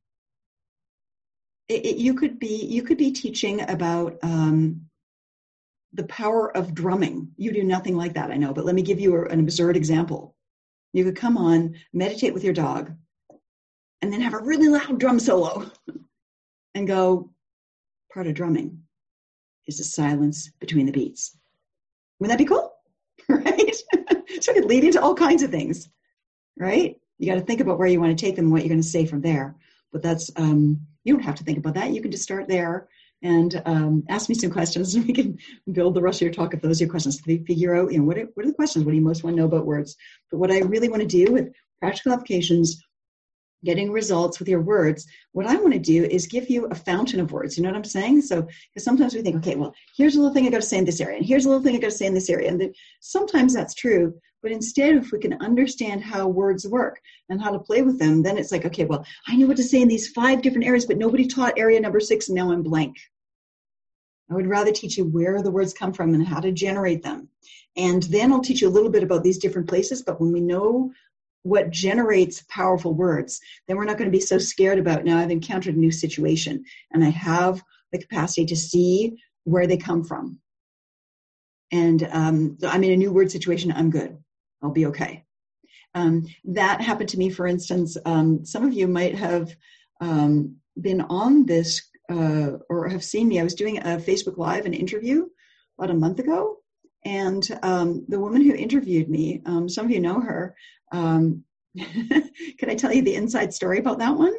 You could be teaching about the power of drumming. You do nothing like that, I know, but let me give you an absurd example. You could come on, meditate with your dog, and then have a really loud drum solo, and go. Part of drumming is the silence between the beats. Wouldn't that be cool? Right? So it could lead into all kinds of things, right? You got to think about where you want to take them and what you're going to say from there. But that's, you don't have to think about that. You can just start there and ask me some questions, and we can build the rest of your talk if those are your questions. Figure out, what are the questions? What do you most want to know about words? But what I really want to do with practical applications, getting results with your words, what I want to do is give you a fountain of words. You know what I'm saying? So, because sometimes we think, okay, well, here's a little thing I got to say in this area, and here's a little thing I got to say in this area. And sometimes that's true. But instead, if we can understand how words work and how to play with them, then it's like, okay, well, I know what to say in these 5 different areas, but nobody taught area number 6, and now I'm blank. I would rather teach you where the words come from and how to generate them. And then I'll teach you a little bit about these different places. But when we know what generates powerful words, then we're not going to be so scared about, now I've encountered a new situation and I have the capacity to see where they come from. And so I'm in a new word situation, I'm good. I'll be okay. That happened to me, for instance. Some of you might have been on this or have seen me. I was doing a Facebook Live, an interview about a month ago. And the woman who interviewed me, some of you know her. Can I tell you the inside story about that one?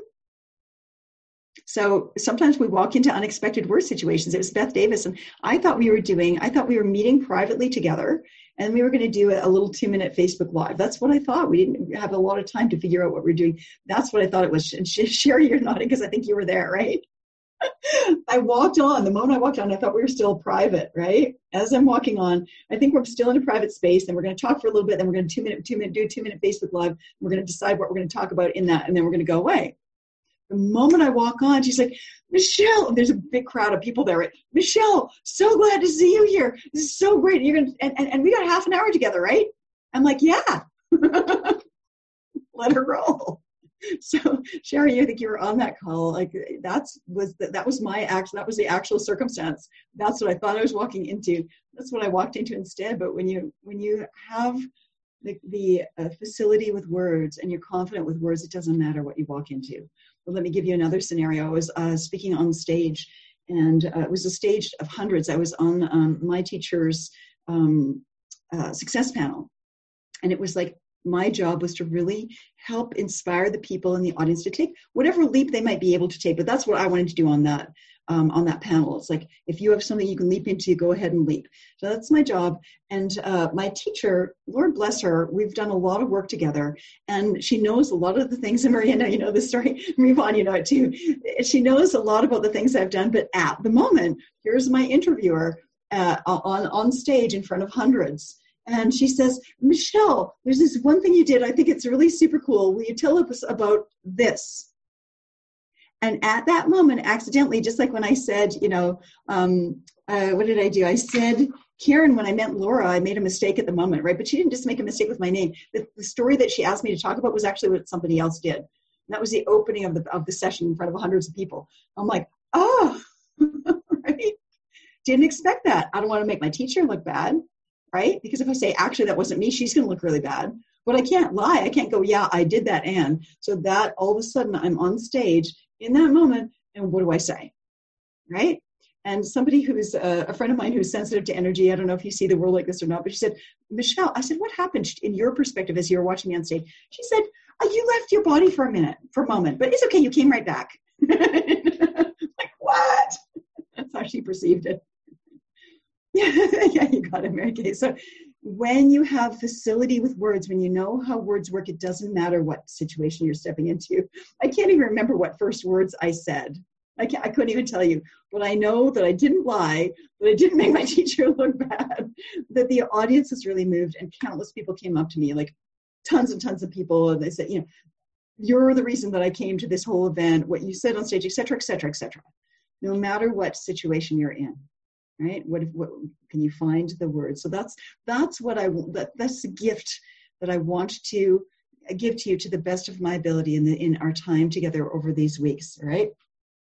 So sometimes we walk into unexpected word situations. It was Beth Davis, and I thought we were meeting privately together, and we were going to do a little 2-minute Facebook Live. That's what I thought. We didn't have a lot of time to figure out what we're doing. That's what I thought it was. And Sherry, you're nodding because I think you were there, right? I walked on. The moment I walked on, I thought we were still private, right? As I'm walking on, I think we're still in a private space, and we're going to talk for a little bit, then we're going to do a 2-minute Facebook Live. We're going to decide what we're going to talk about in that, and then we're going to go away. The moment I walk on, she's like, Michelle, there's a big crowd of people there, right? Michelle, so glad to see you here. This is so great. You're gonna, and we got half an hour together, right? I'm like, yeah. Let her roll. So Sherry, I think you were on that call. Like that was the actual circumstance. That's what I thought I was walking into. That's what I walked into instead. But when you have the facility with words and you're confident with words, it doesn't matter what you walk into. Well, let me give you another scenario. I was speaking on stage, and it was a stage of hundreds. I was on my teacher's success panel, and it was like my job was to really help inspire the people in the audience to take whatever leap they might be able to take. But that's what I wanted to do on that panel. It's like, if you have something you can leap into, go ahead and leap. So that's my job. And my teacher, Lord bless her, we've done a lot of work together, and she knows a lot of the things, and Miranda, you know the story, Yvonne, you know it too. She knows a lot about the things I've done, but at the moment, here's my interviewer on stage in front of hundreds. And she says, Michelle, there's this one thing you did. I think it's really super cool. Will you tell us about this? And at that moment, accidentally, just like when I said, what did I do? I said Karen when I meant Laura. I made a mistake at the moment, right? But she didn't just make a mistake with my name. The story that she asked me to talk about was actually what somebody else did. And that was the opening of the session in front of hundreds of people. I'm like, oh, right? Didn't expect that. I don't want to make my teacher look bad. Right? Because if I say, actually, that wasn't me, she's going to look really bad. But I can't lie. I can't go, yeah, I did that. And so that all of a sudden I'm on stage in that moment. And what do I say? Right? And somebody who's a friend of mine who's sensitive to energy, I don't know if you see the world like this or not, but she said, Michelle, I said, what happened in your perspective as you were watching me on stage? She said, you left your body for a moment, but it's okay. You came right back. Like, what? That's how she perceived it. Yeah, you got it, Mary Kay. So when you have facility with words, when you know how words work, it doesn't matter what situation you're stepping into. I can't even remember what first words I said. I couldn't even tell you. But I know that I didn't lie, that I didn't make my teacher look bad, that the audience was really moved, and countless people came up to me, like tons and tons of people, and they said, you're the reason that I came to this whole event, what you said on stage, et cetera, et cetera, et cetera. No matter what situation you're in. Right? What can you find the words? So that's the gift that I want to give to you to the best of my ability in our time together over these weeks. All right.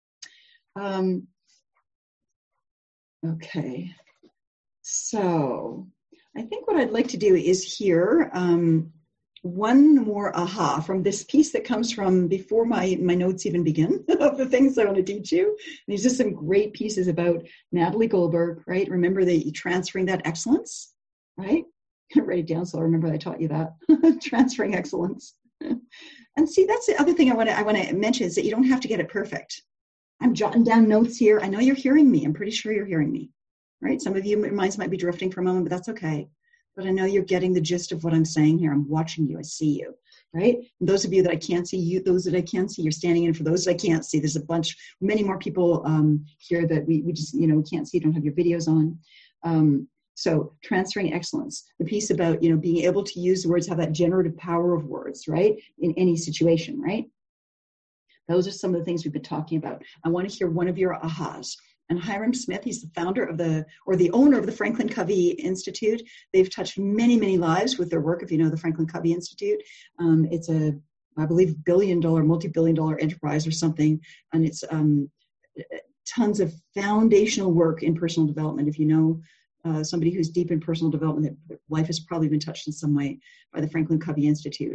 Okay. So I think what I'd like to do is hear one more aha from this piece that comes from before my notes even begin of the things I want to teach you. These are some great pieces about Natalie Goldberg, right? Remember transferring that excellence, right? Write it down so I remember I taught you that. Transferring excellence. And see, that's the other thing I want to mention is that you don't have to get it perfect. I'm jotting down notes here. I know you're hearing me. I'm pretty sure you're hearing me, right? Some of you, your minds might be drifting for a moment, but that's okay. But I know you're getting the gist of what I'm saying here. I'm watching you. I see you, right? And those of you that I can't see, those that I can see, you're standing in for those that I can't see. There's many more people here that we just, can't see, don't have your videos on. So transferring excellence, the piece about, being able to use words, have that generative power of words, right? In any situation, right? Those are some of the things we've been talking about. I want to hear one of your ahas. And Hiram Smith, he's the founder of the owner of the Franklin Covey Institute. They've touched many, many lives with their work, if you know the Franklin Covey Institute. It's I believe, multi-billion dollar enterprise or something. And it's tons of foundational work in personal development. If you know somebody who's deep in personal development, their life has probably been touched in some way by the Franklin Covey Institute.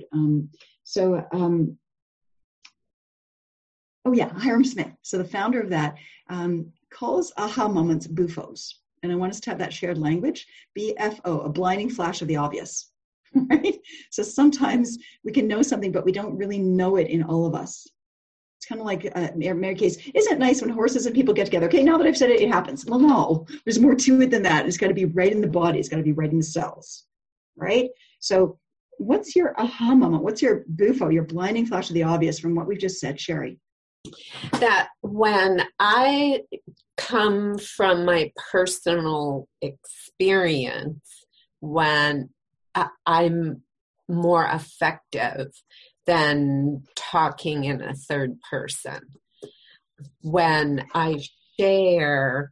Hiram Smith. So the founder of that calls aha moments BUFOs. And I want us to have that shared language, BFO, a blinding flash of the obvious, right? So sometimes we can know something, but we don't really know it in all of us. It's kind of like Mary Kay's, isn't it nice when horses and people get together? Okay, now that I've said it, it happens. Well, no, there's more to it than that. It's got to be right in the body. It's got to be right in the cells, right? So what's your aha moment? What's your BUFO, your blinding flash of the obvious from what we've just said, Sherry? That when I come from my personal experience, when I'm more effective than talking in a third person, when I share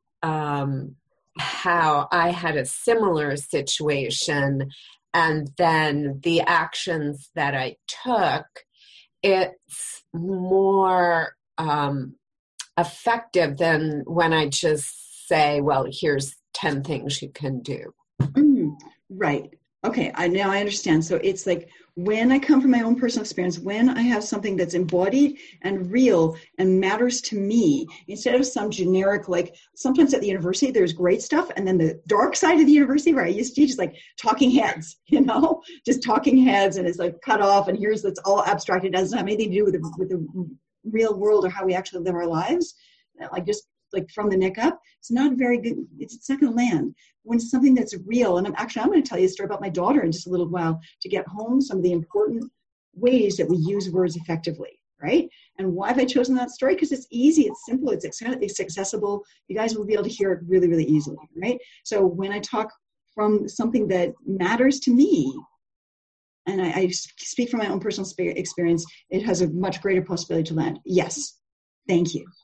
how I had a similar situation and then the actions that I took, it's more effective than when I just say, well, here's 10 things you can do. Right. Okay. Now I understand. So it's like when I come from my own personal experience, when I have something that's embodied and real and matters to me, instead of some generic, like sometimes at the university, there's great stuff. And then the dark side of the university where I used to teach is like talking heads, just talking heads. And it's like cut off. And here's, that's all abstracted. It doesn't have anything to do with the real world or how we actually live our lives. Like just like from the neck up, it's not very good. It's not going to land. When it's something that's real, and I'm going to tell you a story about my daughter in just a little while to get home some of the important ways that we use words effectively, right? And why have I chosen that story? Because it's easy, it's simple, it's accessible. You guys will be able to hear it really, really easily, right? So when I talk from something that matters to me, and I speak from my own personal experience, it has a much greater possibility to land. Yes, thank you.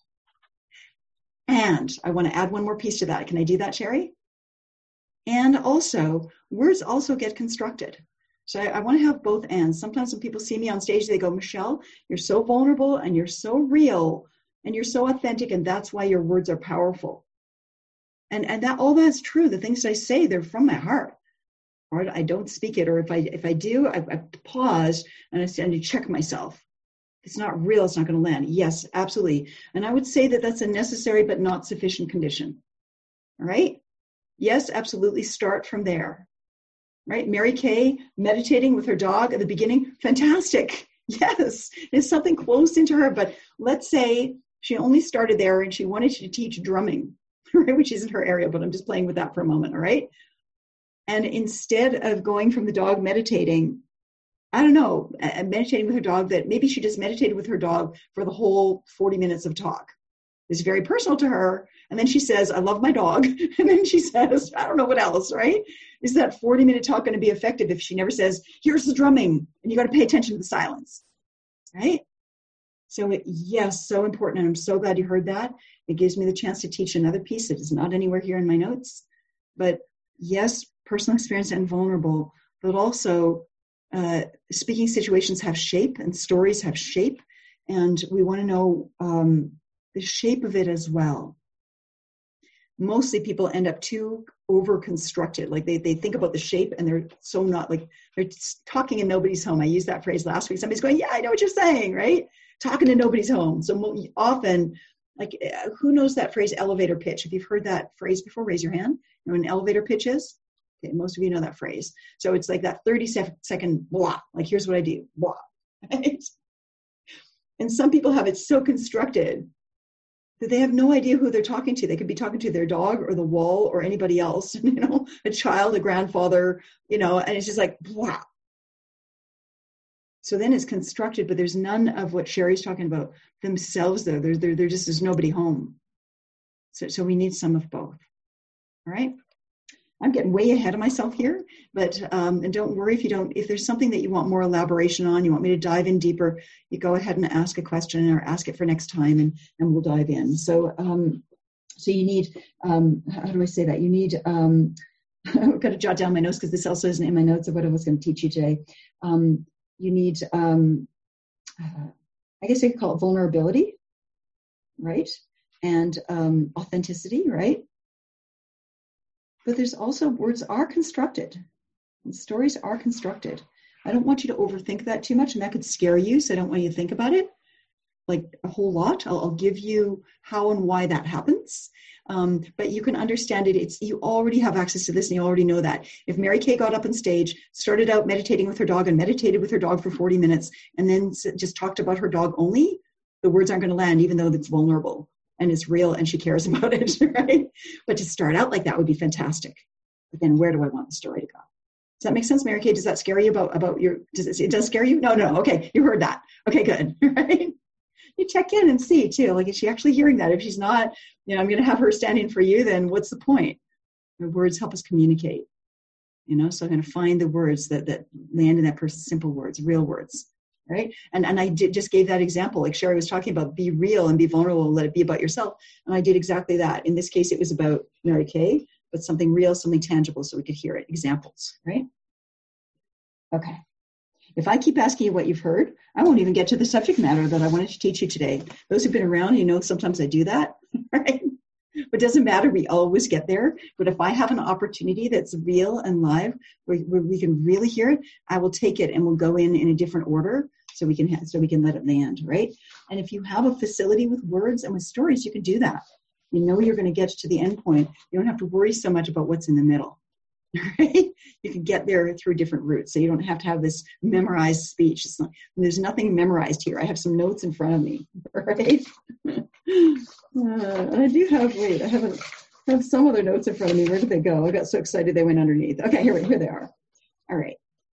And I want to add one more piece to that. Can I do that, Sherry? And also, words also get constructed. So I want to have both ends. Sometimes when people see me on stage, they go, Michelle, you're so vulnerable and you're so real and you're so authentic, and that's why your words are powerful. And that all that's true. The things I say, they're from my heart. Or I don't speak it, or if I do, I pause and I check myself. It's not real, it's not going to land. Yes, absolutely. And I would say that that's a necessary but not sufficient condition. All right? Yes, absolutely. Start from there. Right? Mary Kay meditating with her dog at the beginning. Fantastic. Yes. There's something close into her. But let's say she only started there and she wanted to teach drumming, right? Which isn't her area, but I'm just playing with that for a moment. All right? And instead of going from the dog meditating, I don't know, meditating with her dog, that maybe she just meditated with her dog for the whole 40 minutes of talk. It's very personal to her. And then she says, I love my dog. And then she says, I don't know what else, right? Is that 40-minute talk going to be effective if she never says, here's the drumming, and you got to pay attention to the silence, right? So yes, so important. And I'm so glad you heard that. It gives me the chance to teach another piece that is not anywhere here in my notes. But yes, personal experience and vulnerable, but also speaking situations have shape and stories have shape. And we want to know the shape of it as well. Mostly people end up too over-constructed. Like they think about the shape and they're so not, like they're talking in nobody's home. I used that phrase last week. Somebody's going, yeah, I know what you're saying, right? Talking to nobody's home. So often, like who knows that phrase elevator pitch? If you've heard that phrase before, raise your hand. You know what an elevator pitch is? Okay, most of you know that phrase. So it's like that 30-second blah. Like here's what I do, blah. Right? And some people have it so constructed that they have no idea who they're talking to. They could be talking to their dog or the wall or anybody else, a child, a grandfather, and it's just like, blah. So then it's constructed, but there's none of what Sherry's talking about themselves there. They're just, there's nobody home. So we need some of both. All right. I'm getting way ahead of myself here, but and don't worry if there's something that you want more elaboration on, you want me to dive in deeper, you go ahead and ask a question or ask it for next time and we'll dive in. So So you need, how do I say that? You need, I've got to jot down my notes because this also isn't in my notes of what I was going to teach you today. You need, I guess I could call it vulnerability, right? And authenticity, right? But there's also, words are constructed. And stories are constructed. I don't want you to overthink that too much, and that could scare you, so I don't want you to think about it like a whole lot. I'll give you how and why that happens. But you can understand it. You already have access to this, and you already know that. If Mary Kay got up on stage, started out meditating with her dog and meditated with her dog for 40 minutes, and then just talked about her dog only, the words aren't going to land, even though it's vulnerable and it's real and she cares about it, right? But to start out like that would be fantastic. But then where do I want the story to go? Does that make sense, Mary Kay? Does that scare you about your, it does scare you? No. Okay, you heard that. Okay, good, right? You check in and see too, like, is she actually hearing that? If she's not, I'm going to have her standing for you, then what's the point? The words help us communicate, so I'm going to find the words that land in that person's simple words, real words, right? And I just gave that example, like Sherry was talking about, be real and be vulnerable, let it be about yourself. And I did exactly that. In this case, it was about Mary Kay, but something real, something tangible, so we could hear it. Examples, right? Okay. If I keep asking you what you've heard, I won't even get to the subject matter that I wanted to teach you today. Those who've been around, sometimes I do that, right? But it doesn't matter. We always get there. But if I have an opportunity that's real and live, where we can really hear it, I will take it and we'll go in a different order so we can let it land, right? And if you have a facility with words and with stories, you can do that. You're going to get to the end point. You don't have to worry so much about what's in the middle. Right? You can get there through different routes. So you don't have to have this memorized speech. There's nothing memorized here. I have some notes in front of me, right? I do have, I have some other notes in front of me. Where did they go? I got so excited they went underneath. Okay, here they are. All right.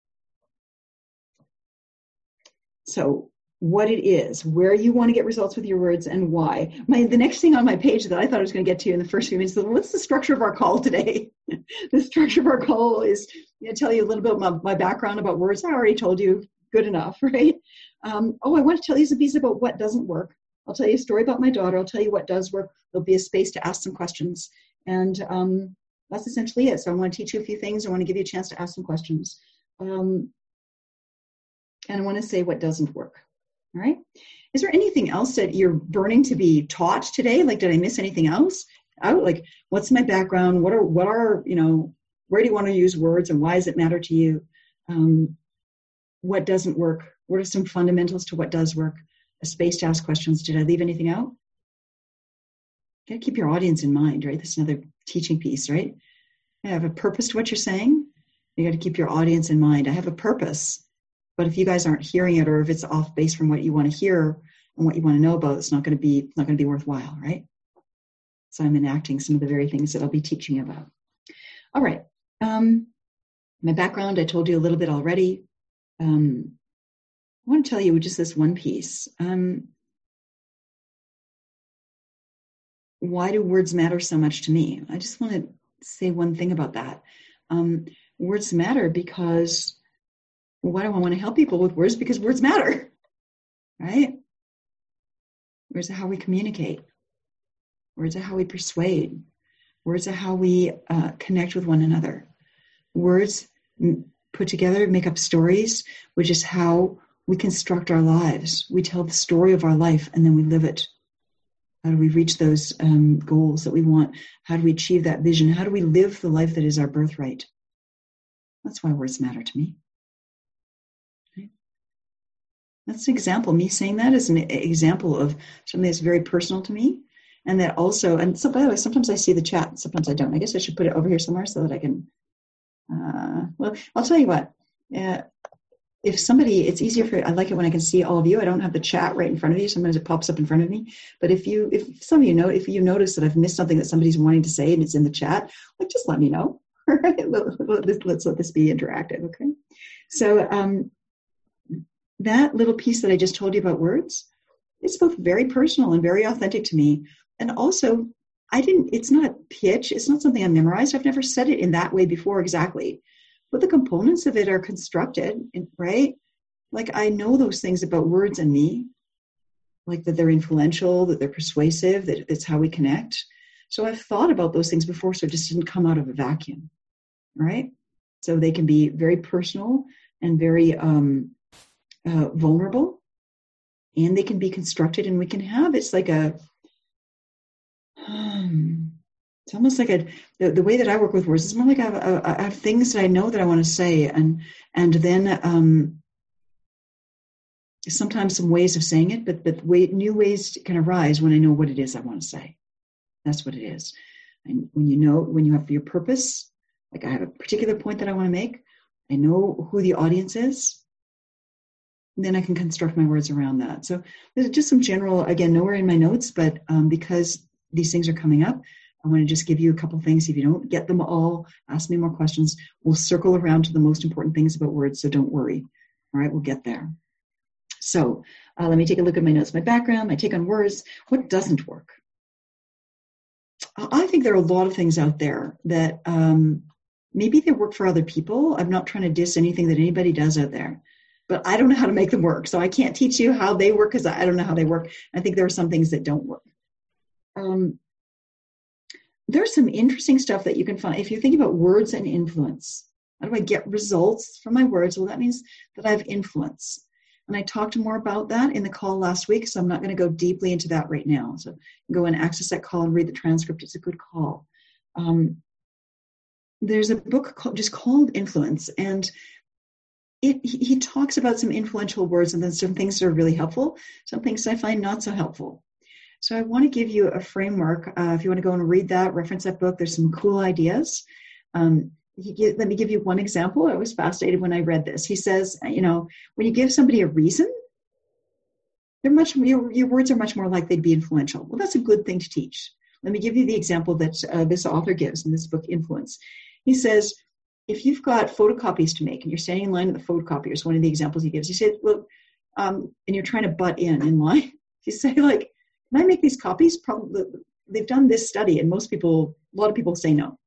So what it is, where you want to get results with your words, and why. The next thing on my page that I thought I was going to get to in the first few minutes, what's the structure of our call today? The structure of our call is tell you a little bit about my background about words. I already told you, good enough, right? I want to tell you some piece about what doesn't work. I'll tell you a story about my daughter. I'll tell you what does work. There'll be a space to ask some questions. And that's essentially it. So I want to teach you a few things. I want to give you a chance to ask some questions. And I want to say what doesn't work. All right. Is there anything else that you're burning to be taught today? Like, did I miss anything else? What's my background? What are, where do you want to use words, and why does it matter to you? What doesn't work? What are some fundamentals to what does work? A space to ask questions. Did I leave anything out? You got to keep your audience in mind, right? This is another teaching piece, right? You have a purpose to what you're saying. You got to keep your audience in mind. I have a purpose. But if you guys aren't hearing it, or if it's off base from what you want to hear and what you want to know about, it's not going to be worthwhile, right? So I'm enacting some of the very things that I'll be teaching you about. All right. My background, I told you a little bit already. I want to tell you just this one piece. Why do words matter so much to me? I just want to say one thing about that. Words matter because, why do I want to help people with words? Because words matter, right? Words are how we communicate. Words are how we persuade. Words are how we connect with one another. Words put together make up stories, which is how we construct our lives. We tell the story of our life and then we live it. How do we reach those goals that we want? How do we achieve that vision? How do we live the life that is our birthright? That's why words matter to me. Okay. That's an example. Me saying that is an example of something that's very personal to me. And that also, and so by the way, sometimes I see the chat, sometimes I don't. I guess I should put it over here somewhere so that I can, well, I'll tell you what. If somebody, it's easier I like it when I can see all of you. I don't have the chat right in front of you. Sometimes it pops up in front of me. But if some of you know, if you notice that I've missed something that somebody's wanting to say and it's in the chat, like, just let me know. Let's let this be interactive, okay? So that little piece that I just told you about words, it's both very personal and very authentic to me. And also, it's not pitch. It's not something I memorized. I've never said it in that way before exactly. But the components of it are constructed, right? Like, I know those things about words and me, like that they're influential, that they're persuasive, that it's how we connect. So I've thought about those things before, so it just didn't come out of a vacuum, right? So they can be very personal and very vulnerable, and they can be constructed, and we can have, it's like a, it's almost like the way that I work with words is more like I have things that I know that I want to say, and then sometimes some ways of saying it, but new ways can arise when I know what it is I want to say. That's what it is. And when you have your purpose, like I have a particular point that I want to make, I know who the audience is, then I can construct my words around that. So there's just some general, again, nowhere in my notes, but because these things are coming up, I want to just give you a couple things. If you don't get them all, ask me more questions. We'll circle around to the most important things about words, so don't worry. All right, we'll get there. So let me take a look at my notes, my background, my take on words. What doesn't work? I think there are a lot of things out there that maybe they work for other people. I'm not trying to diss anything that anybody does out there, but I don't know how to make them work. So I can't teach you how they work because I don't know how they work. I think there are some things that don't work. There's some interesting stuff that you can find. If you think about words and influence, how do I get results from my words? Well, that means that I have influence. And I talked more about that in the call last week, so I'm not going to go deeply into that right now. So go and access that call and read the transcript. It's a good call. There's a book just called Influence, and he talks about some influential words and then some things that are really helpful, some things I find not so helpful. So I want to give you a framework. If you want to go and read that, reference that book, there's some cool ideas. Let me give you one example. I was fascinated when I read this. He says, when you give somebody a reason, your words are much more likely to be influential. Well, that's a good thing to teach. Let me give you the example that this author gives in this book, Influence. He says, if you've got photocopies to make and you're standing in line at the photocopiers, one of the examples he gives, he said, well, and you're trying to butt in line, you say, like, can I make these copies? Probably they've done this study, and a lot of people say no.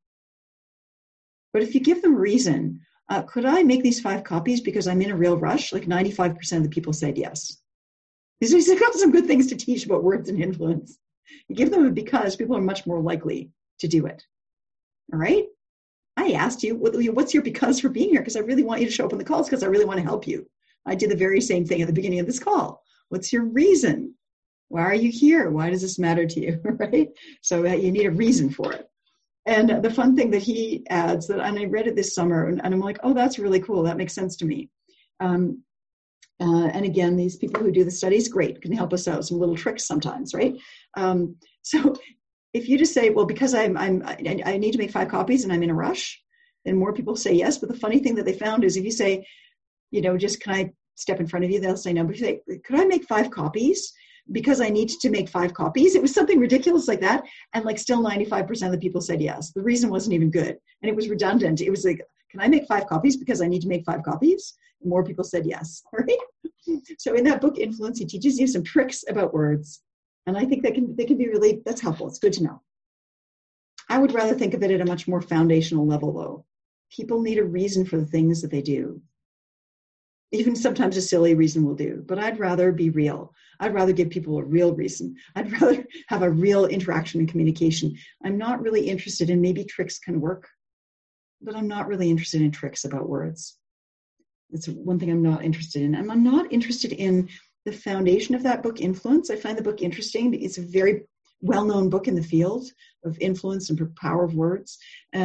But if you give them a reason, could I make these 5 copies because I'm in a real rush? Like 95% of the people said yes. These are some good things to teach about words and influence. You give them a because, people are much more likely to do it. All right? I asked you, what's your because for being here? Because I really want you to show up on the calls because I really want to help you. I did the very same thing at the beginning of this call. What's your reason? Why are you here? Why does this matter to you? Right? So you need a reason for it. And the fun thing that he adds, and I read it this summer, and I'm like, oh, that's really cool. That makes sense to me. And again, these people who do the studies, great, can help us out. Some little tricks sometimes, right? So if you just say, well, because I need to make 5 copies and I'm in a rush, then more people say yes. But the funny thing that they found is if you say, just can I step in front of you? They'll say no. But if you say, could I make 5 copies? Because I need to make 5 copies. It was something ridiculous like that. And still 95% of the people said yes. The reason wasn't even good. And it was redundant. It was like, can I make 5 copies because I need to make 5 copies? And more people said yes. Right? So in that book, Influence, he teaches you some tricks about words. And I think they can be really, that's helpful. It's good to know. I would rather think of it at a much more foundational level though. People need a reason for the things that they do. Even sometimes a silly reason will do, but I'd rather be real. I'd rather give people a real reason. I'd rather have a real interaction and communication. I'm not really interested in, maybe tricks can work, but I'm not really interested in tricks about words. It's one thing I'm not interested in. And I'm not interested in the foundation of that book, Influence. I find the book interesting. It's a very well-known book in the field of influence and power of words.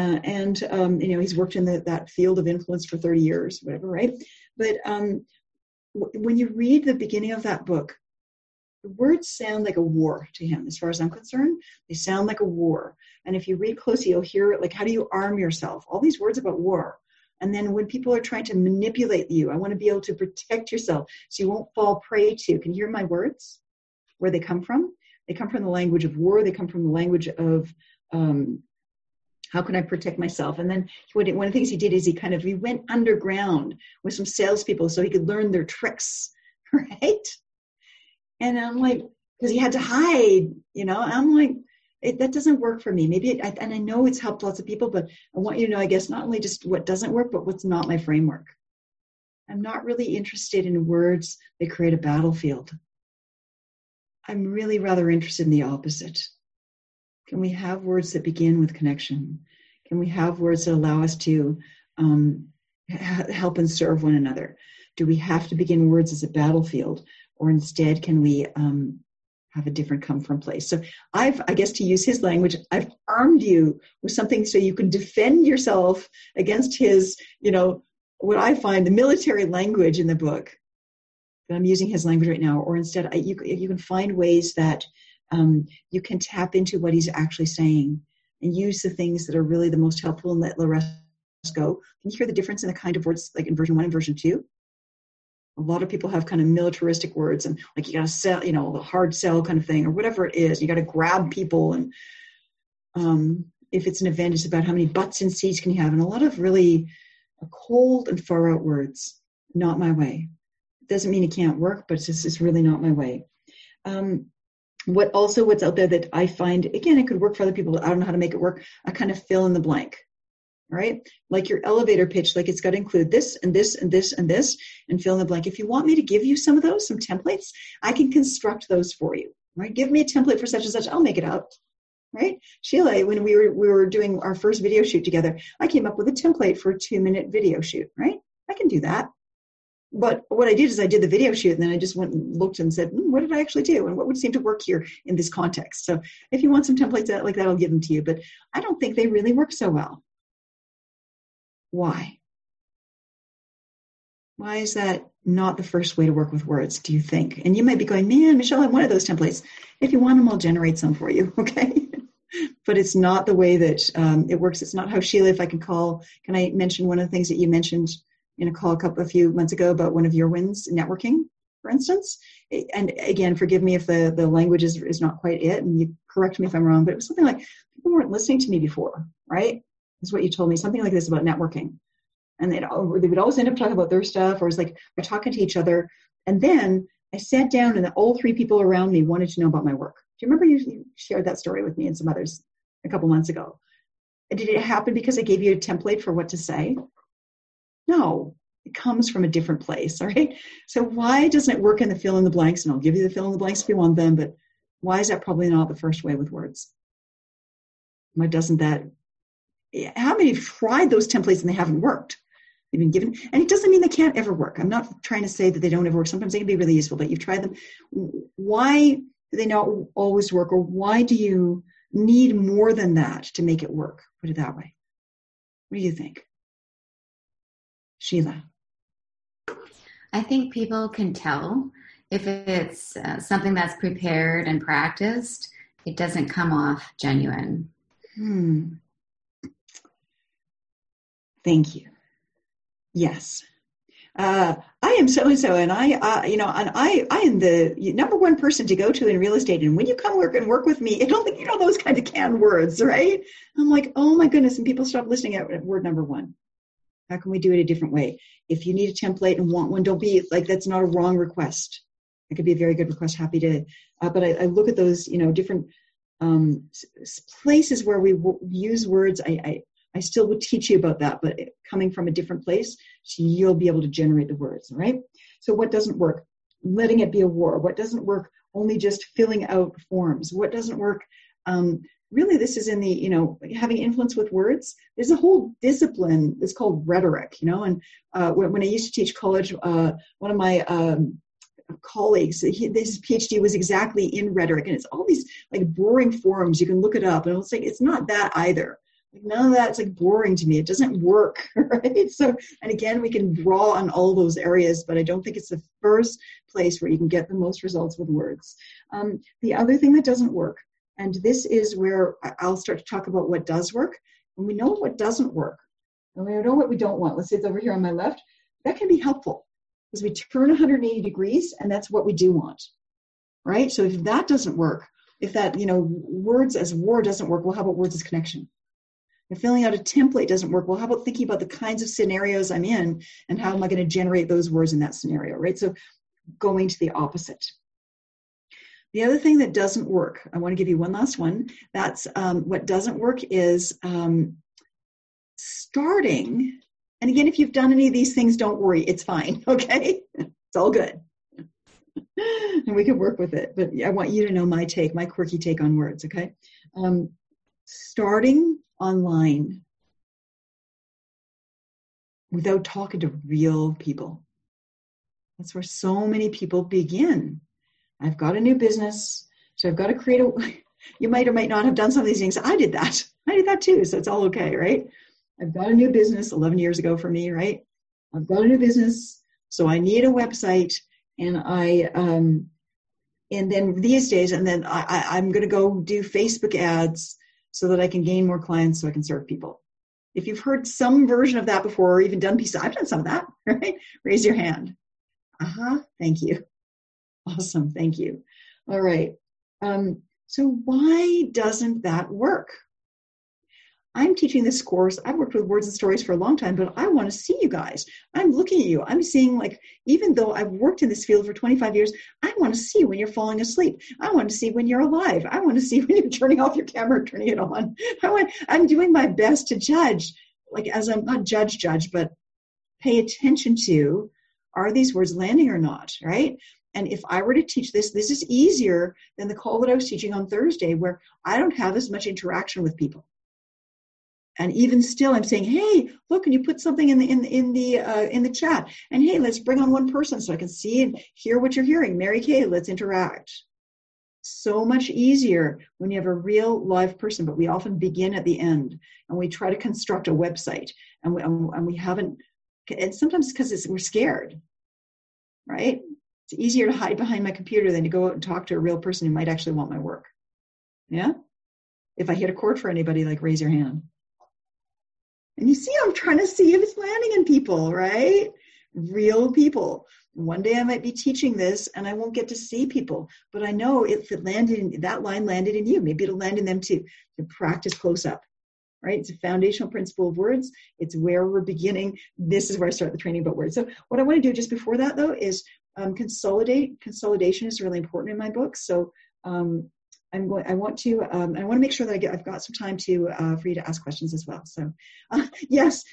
He's worked in that field of influence for 30 years, whatever, right? But when you read the beginning of that book, the words sound like a war to him, as far as I'm concerned. They sound like a war. And if you read closely, you'll hear, like, how do you arm yourself? All these words about war. And then when people are trying to manipulate you, I want to be able to protect yourself so you won't fall prey to. Can you hear my words? Where they come from? They come from the language of war. They come from the language of how can I protect myself? And then one of the things he did is he went underground with some salespeople so he could learn their tricks, right? And I'm like, because he had to hide, I'm like, that doesn't work for me. Maybe, and I know it's helped lots of people, but I want you to know, I guess, not only just what doesn't work, but what's not my framework. I'm not really interested in words that create a battlefield. I'm really rather interested in the opposite. Can we have words that begin with connection? Can we have words that allow us to help and serve one another? Do we have to begin words as a battlefield, or instead can we have a different come from place? So I guess to use his language, I've armed you with something so you can defend yourself against his, what I find the military language in the book. But I'm using his language right now, or instead you can find ways that you can tap into what he's actually saying and use the things that are really the most helpful and let the rest go. Can you hear the difference in the kind of words like in version 1 and version 2? A lot of people have kind of militaristic words and like you got to sell, the hard sell kind of thing or whatever it is. You got to grab people, and if it's an event, it's about how many butts and seats can you have, and a lot of really cold and far out words. Not my way. Doesn't mean it can't work, but it's really not my way. What's out there that I find, again, it could work for other people, but I don't know how to make it work. I kind of fill in the blank, right? Like your elevator pitch, like it's got to include this and this and this and this, and fill in the blank. If you want me to give you some of those, some templates, I can construct those for you, right? Give me a template for such and such. I'll make it up, right? Sheila, when we were doing our first video shoot together, I came up with a template for a 2-minute video shoot, right? I can do that. But what I did is I did the video shoot, and then I just went and looked and said, what did I actually do? And what would seem to work here in this context? So if you want some templates like that, I'll give them to you. But I don't think they really work so well. Why? Why is that not the first way to work with words, do you think? And you might be going, man, Michelle, I wanted those templates. If you want them, I'll generate some for you, okay? But it's not the way that it works. It's not how Sheila, can I mention one of the things that you mentioned in a call a few months ago about one of your wins, networking, for instance? And again, forgive me if the language is not quite it, and you correct me if I'm wrong, but it was something like, people weren't listening to me before, right? Is what you told me, something like this about networking. And they would always end up talking about their stuff, or it's like we're talking to each other. And then I sat down and all 3 people around me wanted to know about my work. Do you remember you shared that story with me and some others a couple months ago? And did it happen because I gave you a template for what to say? No, it comes from a different place, all right? So why doesn't it work in the fill in the blanks? And I'll give you the fill in the blanks if you want them, but why is that probably not the first way with words? Why doesn't that? How many have tried those templates and they haven't worked? They've been given, and it doesn't mean they can't ever work. I'm not trying to say that they don't ever work. Sometimes they can be really useful, but you've tried them. Why do they not always work, or why do you need more than that to make it work? Put it that way. What do you think? Sheila. I think people can tell if it's something that's prepared and practiced. It doesn't come off genuine. Thank you. Yes. I am so-and-so, and I am the number one person to go to in real estate. And when you come work with me, I don't think you know those kind of canned words, right? I'm like, oh my goodness. And people stop listening at word number 1. How can we do it a different way? If you need a template and want one, don't be like, that's not a wrong request. It could be a very good request. Happy to, but I look at those, different places where we use words. I still would teach you about that, but coming from a different place, so you'll be able to generate the words, right? So what doesn't work? Letting it be a war. What doesn't work? Only just filling out forms. What doesn't work? Really, this is in the, having influence with words. There's a whole discipline that's called rhetoric, and when I used to teach college, one of my colleagues, his PhD was exactly in rhetoric, and it's all these like boring forms. You can look it up, and it's like, it's not that either. Like, none of that's like boring to me. It doesn't work, right? So, and again, we can draw on all those areas, but I don't think it's the first place where you can get the most results with words. The other thing that doesn't work, and this is where I'll start to talk about what does work, and we know what doesn't work, and we know what we don't want. Let's say it's over here on my left. That can be helpful because we turn 180 degrees, and that's what we do want, right? So if that doesn't work, if that, words as war doesn't work, well, how about words as connection? If filling out a template doesn't work, well, how about thinking about the kinds of scenarios I'm in and how am I going to generate those words in that scenario, right? So going to the opposite. The other thing that doesn't work, I want to give you one last one. That's what doesn't work is starting. And again, if you've done any of these things, don't worry. It's fine, okay? It's all good. And we can work with it. But I want you to know my quirky take on words, okay? starting online without talking to real people. That's where so many people begin. I've got a new business, so I've got to create you might or might not have done some of these things. I did that. I did that too, so it's all okay, right? I've got a new business 11 years ago for me, right? I've got a new business, so I need a website, and and then these days, and then I'm going to go do Facebook ads so that I can gain more clients so I can serve people. If you've heard some version of that before, or even done pieces, I've done some of that, right? Raise your hand. Thank you. Awesome. Thank you. All right. So why doesn't that work? I'm teaching this course. I've worked with words and stories for a long time, but I want to see you guys. I'm looking at you. I'm seeing, like, even though I've worked in this field for 25 years, I want to see when you're falling asleep. I want to see when you're alive. I want to see when you're turning off your camera or turning it on. I'm doing my best to judge, like, as I'm not judge, but pay attention to, are these words landing or not, right? And if I were to teach this is easier than the call that I was teaching on Thursday, where I don't have as much interaction with people. And even still, I'm saying, hey, look, can you put something in the chat? And hey, let's bring on one person so I can see and hear what you're hearing. Mary Kay, let's interact. So much easier when you have a real live person, but we often begin at the end and we try to construct a website, and we haven't. And sometimes because we're scared, right? It's easier to hide behind my computer than to go out and talk to a real person who might actually want my work. Yeah. If I hit a chord for anybody, like, raise your hand. And you see, I'm trying to see if it's landing in people, right? Real people. One day I might be teaching this and I won't get to see people, but I know if it landed in, that line landed in you, maybe it'll land in them too. To practice close up, right? It's a foundational principle of words. It's where we're beginning. This is where I start the training about words. So what I want to do just before that, though, is consolidate. Consolidation is really important in my book. So I want to make sure that I've got some time for you to ask questions as well. So, yes.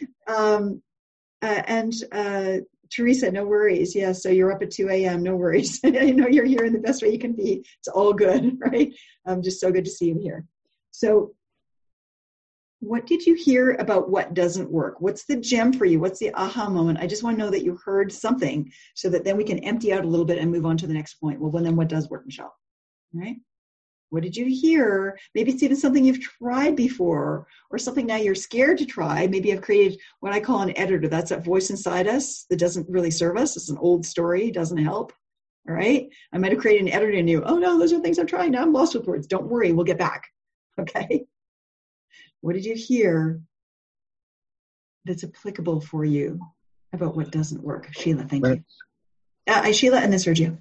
Teresa, no worries. Yeah. So you're up at 2 a.m. No worries. I know you're here in the best way you can be. It's all good, right? Just so good to see you here. So what did you hear about what doesn't work? What's the gem for you? What's the aha moment? I just want to know that you heard something so that then we can empty out a little bit and move on to the next point. Well, then what does work, Michelle? All right. What did you hear? Maybe it's even something you've tried before, or something now you're scared to try. Maybe I've created what I call an editor. That's that voice inside us that doesn't really serve us. It's an old story, doesn't help. All right. I might have created an editor in you. Oh no, those are things I'm trying. Now I'm lost with words. Don't worry, we'll get back. Okay. What did you hear that's applicable for you about what doesn't work? Sheila, thank you. Sheila and then Sergio.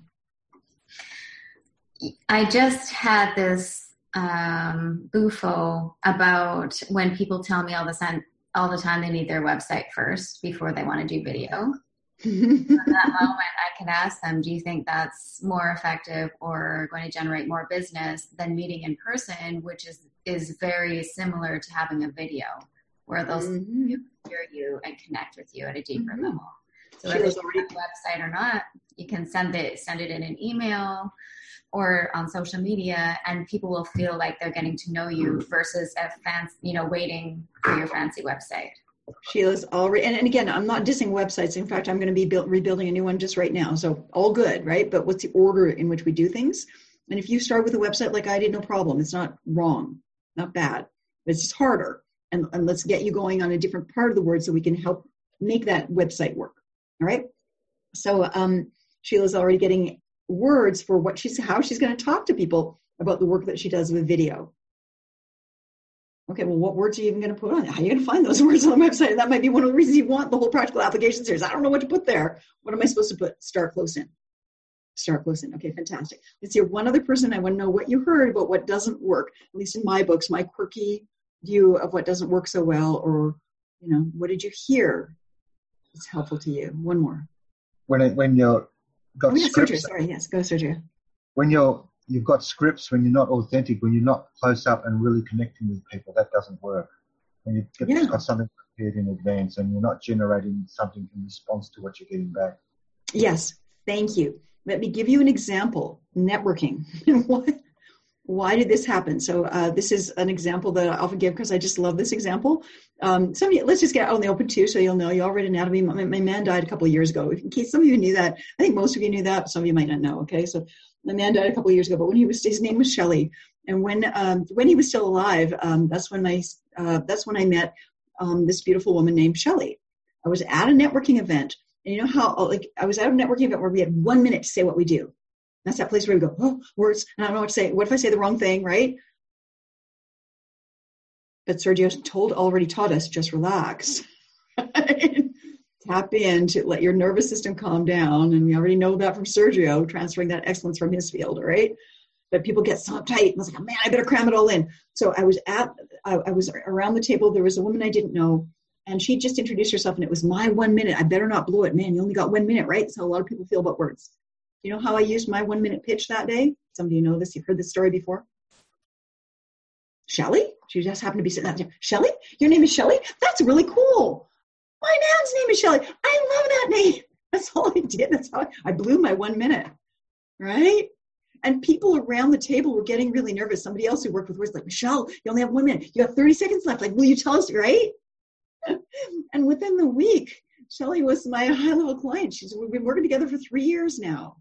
I just had this bufo about when people tell me all the time they need their website first before they want to do video. In that moment, I can ask them, do you think that's more effective or going to generate more business than meeting in person, which is very similar to having a video where they'll hear you and connect with you at a deeper level. So whether you have a website or not, you can send it in an email or on social media, and people will feel like they're getting to know you versus waiting for your fancy website. Sheila's already, and again, I'm not dissing websites. In fact, I'm going to be rebuilding a new one just right now. So all good, right? But what's the order in which we do things? And if you start with a website like I did, no problem. It's not wrong, not bad. It's just harder. And let's get you going on a different part of the word so we can help make that website work. All right? So Sheila's already getting words for how she's going to talk to people about the work that she does with video. Okay, well, what words are you even going to put on it? How are you going to find those words on the website? And that might be one of the reasons you want the whole practical application series. I don't know what to put there. What am I supposed to put? Start close in. Start close in. Okay, fantastic. Let's hear one other person. I want to know what you heard about what doesn't work, at least in my books, my quirky view of what doesn't work so well, or, what did you hear that's helpful to you? One more. When you're got scripts. Sergio, sorry, yes, go Sergio. When you've got scripts, when you're not authentic, when you're not close up and really connecting with people, that doesn't work. When you've got something prepared in advance and you're not generating something in response to what you're getting back. Yes, thank you. Let me give you an example. Networking. why did this happen? So this is an example that I often give because I just love this example. Let's just get out in the open too, so you'll know. You all read anatomy. My man died a couple of years ago. In case some of you knew that, I think most of you knew that, but some of you might not know. Okay, so my man died a couple of years ago, but his name was Shelley, and when he was still alive, that's when I met this beautiful woman named Shelley. I was at a networking event, and you know how I was at a networking event where we had 1 minute to say what we do. That's that place where we go, oh, words, and I don't know what to say. What if I say the wrong thing, right? But Sergio already taught us, just relax. Tap in to let your nervous system calm down. And we already know that from Sergio, transferring that excellence from his field, right? But people get so uptight. And I was like, oh, man, I better cram it all in. So I was around the table. There was a woman I didn't know, and she just introduced herself, and it was my 1 minute. I better not blow it. Man, you only got 1 minute, right? That's how a lot of people feel about words. You know how I used my 1 minute pitch that day? Some of you know this. You've heard this story before. Shelley? She just happened to be sitting there. Shelley? Your name is Shelley? That's really cool. My nan's name is Shelley. I love that name. That's all I did. That's how I blew my 1 minute. Right? And people around the table were getting really nervous. Somebody else who worked with words like, Michelle, you only have 1 minute. You have 30 seconds left. Like, will you tell us, right? And within the week, Shelley was my high-level client. We've been working together for 3 years now.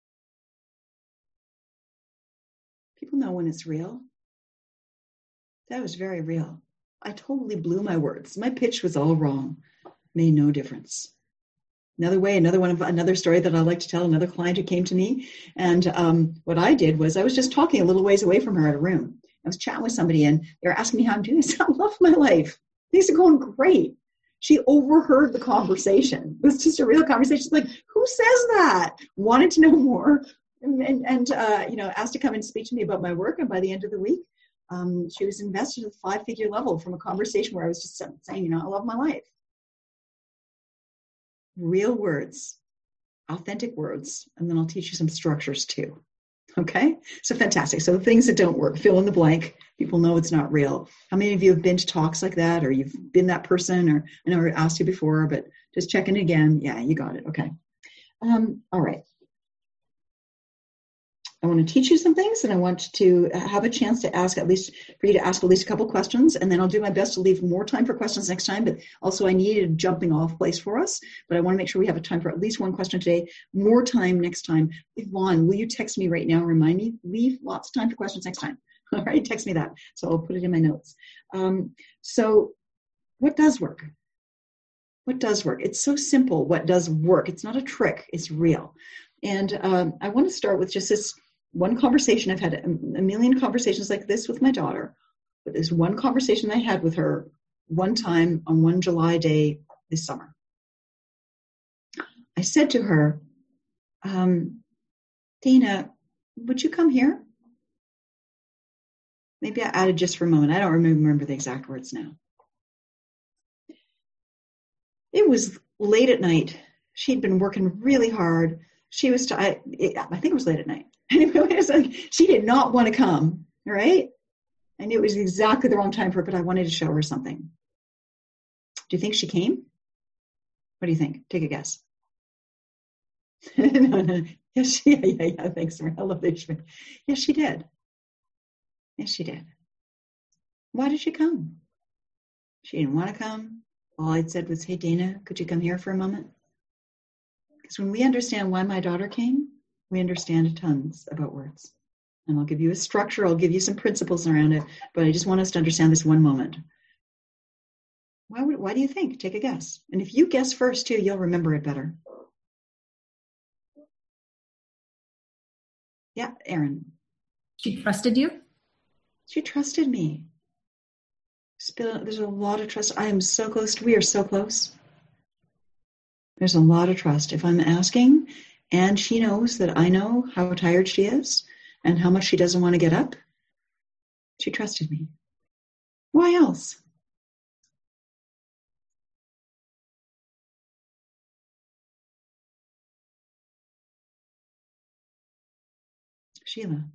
People know when it's real. That was very real. I totally blew my words. My pitch was all wrong. Made no difference. Another story that I like to tell, another client who came to me. And what I did was I was just talking a little ways away from her at a room. I was chatting with somebody, and they were asking me how I'm doing. I said, I love my life. Things are going great. She overheard the conversation. It was just a real conversation. Like, who says that? Wanted to know more, and asked to come and speak to me about my work. And by the end of the week, she was invested at a 5-figure level from a conversation where I was just saying, I love my life. Real words, authentic words, and then I'll teach you some structures too. Okay? So fantastic. So the things that don't work, fill in the blank. People know it's not real. How many of you have been to talks like that, or you've been that person, or I know I asked you before, but just checking again. Yeah, you got it. Okay. All right. I want to teach you some things, and I want to have a chance to ask for you to ask at least a couple questions, and then I'll do my best to leave more time for questions next time, but also I need a jumping off place for us, but I want to make sure we have a time for at least one question today, more time next time. Yvonne, will you text me right now and remind me? Leave lots of time for questions next time. All right, text me that, so I'll put it in my notes. So what does work? What does work? It's so simple. What does work? It's not a trick. It's real. And I want to start with just this one conversation. I've had a million conversations like this with my daughter, but there's one conversation I had with her one time on one July day this summer. I said to her, Dana, would you come here? Maybe I added just for a moment. I don't remember the exact words now. It was late at night. She'd been working really hard. She was, I think it was late at night. Anyway, it was like, she did not want to come, right? I knew it was exactly the wrong time for her, but I wanted to show her something. Do you think she came? What do you think? Take a guess. No. Yes, yeah. Thanks, I love this. Yes, she did. Yes, she did. Why did she come? She didn't want to come. All I'd said was, hey, Dana, could you come here for a moment? Because when we understand why my daughter came, we understand tons about words. And I'll give you a structure, I'll give you some principles around it, but I just want us to understand this one moment. Why do you think? Take a guess. And if you guess first too, you'll remember it better. Yeah, Erin. She trusted you? She trusted me. There's a lot of trust. I am so close. We are so close. There's a lot of trust. If I'm asking, and she knows that I know how tired she is and how much she doesn't want to get up, she trusted me. Why else? Sheila.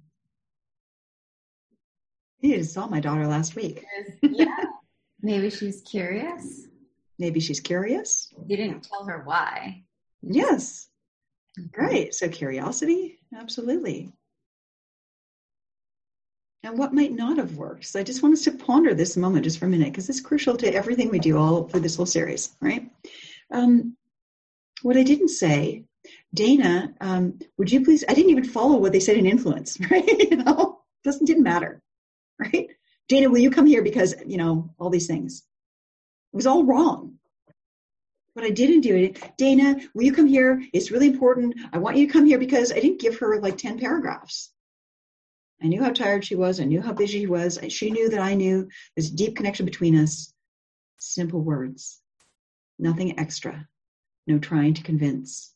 You just saw my daughter last week. Yeah. Maybe she's curious. Maybe she's curious. You didn't tell her why. Yes. Okay. Right. So curiosity, absolutely. and what might not have worked. So I just want us to ponder this moment just for a minute, because it's crucial to everything we do all through this whole series, right? What I didn't say, Dana, would you please, I didn't even follow what they said in Influence, right? Didn't matter, right? Dana, will you come here because, all these things. It was all wrong. But I didn't do it. Dana, will you come here? It's really important. I want you to come here, because I didn't give her like 10 paragraphs. I knew how tired she was. I knew how busy she was. She knew that I knew. There's a deep connection between us. Simple words. Nothing extra. No trying to convince.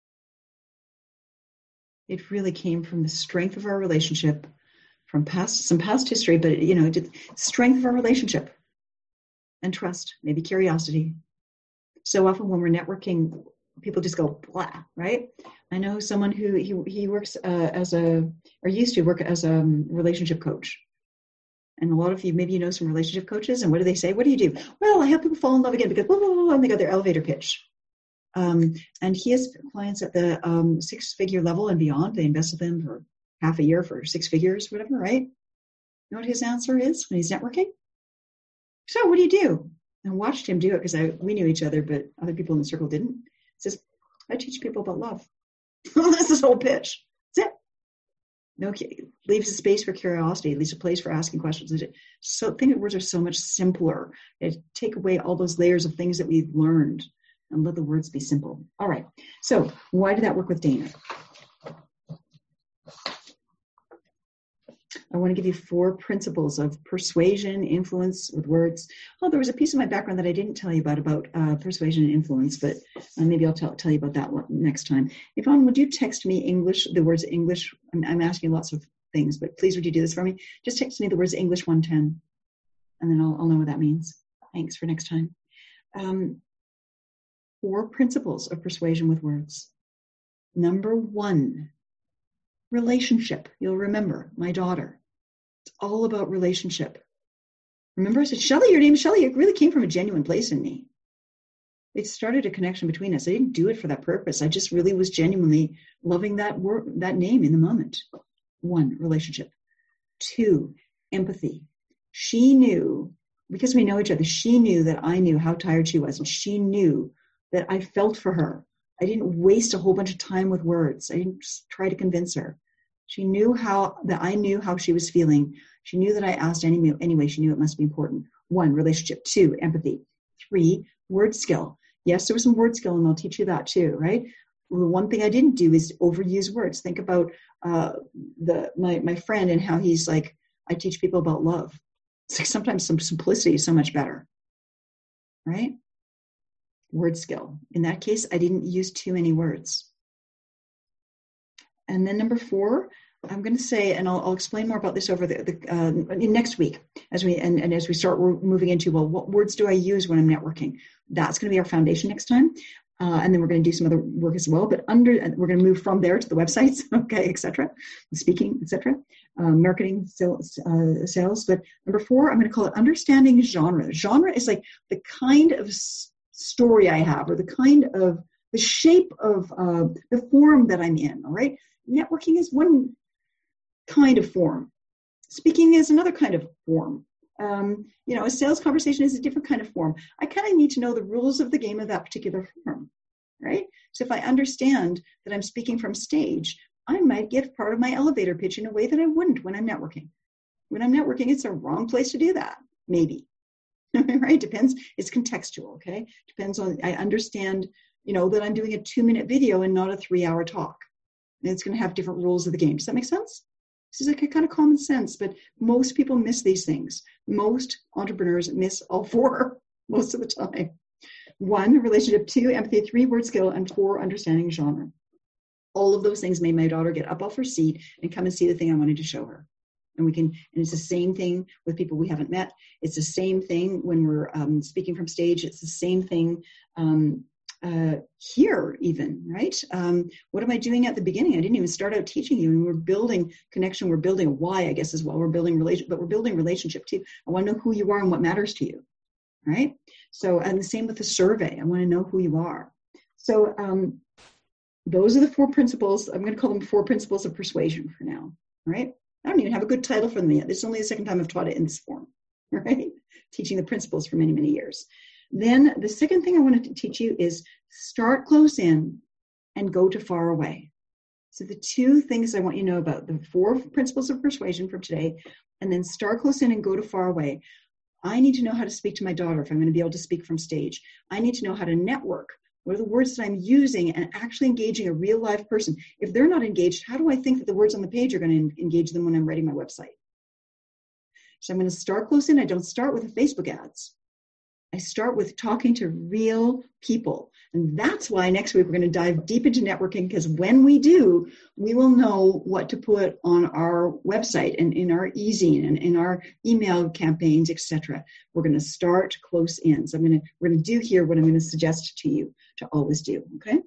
It really came from the strength of our relationship, from some past history, but strength of our relationship and trust, maybe curiosity. So often when we're networking, people just go blah, right? I know someone who he works used to work as a relationship coach. And a lot of you, maybe you know some relationship coaches, and what do they say? What do you do? Well, I help people fall in love again because blah, blah, blah, and they got their elevator pitch. And he has clients at the 6-figure level and beyond. They invest with them for half a year for 6 figures, whatever, right? You know what his answer is when he's networking? So what do you do? I watched him do it because we knew each other, but other people in the circle didn't. He says, I teach people about love. That's his whole pitch. That's it. No, leaves a space for curiosity, leaves a place for asking questions. So think that words are so much simpler. They take away all those layers of things that we've learned and let the words be simple. All right. So why did that work with Dana? I want to give you 4 principles of persuasion, influence with words. Oh, there was a piece of my background that I didn't tell you about persuasion and influence, but maybe I'll tell you about that one next time. Yvonne, would you text me the words English? I'm asking lots of things, but please would you do this for me? Just text me the words English 110, and then I'll know what that means. Thanks for next time. 4 principles of persuasion with words. Number 1, relationship. You'll remember my daughter. It's all about relationship. Remember, I said, Shelley, your name is Shelley. It really came from a genuine place in me. It started a connection between us. I didn't do it for that purpose. I just really was genuinely loving that word, that name in the moment. 1, relationship. 2, empathy. She knew, because we know each other, she knew that I knew how tired she was, and she knew that I felt for her. I didn't waste a whole bunch of time with words. I didn't try to convince her. She knew that I knew how she was feeling. She knew that I asked anyway. She knew it must be important. 1, relationship. 2, empathy. 3, word skill. Yes, there was some word skill, and I'll teach you that too, right? Well, the one thing I didn't do is overuse words. Think about my friend and how he's like, I teach people about love. It's like sometimes some simplicity is so much better, right? Word skill. In that case, I didn't use too many words. And then number 4, I'm going to say, and I'll explain more about this over next week as we start moving into, well, what words do I use when I'm networking? That's going to be our foundation next time. And then we're going to do some other work as well. But we're going to move from there to the websites, okay, et cetera, speaking, et cetera, marketing, sales. But number 4, I'm going to call it understanding genre. Genre is like the kind of story I have, or the kind of the shape of the form that I'm in, all right? Networking is one kind of form. Speaking is another kind of form. A sales conversation is a different kind of form. I kind of need to know the rules of the game of that particular form, right? So if I understand that I'm speaking from stage, I might give part of my elevator pitch in a way that I wouldn't when I'm networking. When I'm networking, it's a wrong place to do that, maybe. Right? Depends. It's contextual, okay? Depends on, I understand, that I'm doing a 2-minute video and not a 3-hour talk. And it's going to have different rules of the game. Does that make sense? This is like a kind of common sense, but most people miss these things. Most entrepreneurs miss all 4 most of the time. 1, relationship. 2, empathy. 3, word skill. And 4, understanding genre. All of those things made my daughter get up off her seat and come and see the thing I wanted to show her. And it's the same thing with people we haven't met. It's the same thing when we're speaking from stage. It's the same thing here even, right? What am I doing at the beginning? I didn't even start out teaching you, and we're building connection. We're building a why, I guess, as well. We're building but we're building relationship too. I want to know who you are and what matters to you, right? So, and the same with the survey. I want to know who you are. So those are the 4 principles. I'm going to call them 4 principles of persuasion for now, right? I don't even have a good title for them yet. This is only the second time I've taught it in this form, right? Teaching the principles for many, many years. Then the second thing I wanted to teach you is start close in and go to far away. So the two things I want you to know about, the 4 principles of persuasion from today, and then start close in and go to far away. I need to know how to speak to my daughter if I'm going to be able to speak from stage. I need to know how to network. What are the words that I'm using and actually engaging a real live person? If they're not engaged, how do I think that the words on the page are going to engage them when I'm writing my website? So I'm going to start close in. I don't start with the Facebook ads. I start with talking to real people. And that's why next week we're going to dive deep into networking, because when we do, we will know what to put on our website and in our e-zine and in our email campaigns, etc. We're going to start close in. So we're going to do here what I'm going to suggest to you to always do, okay?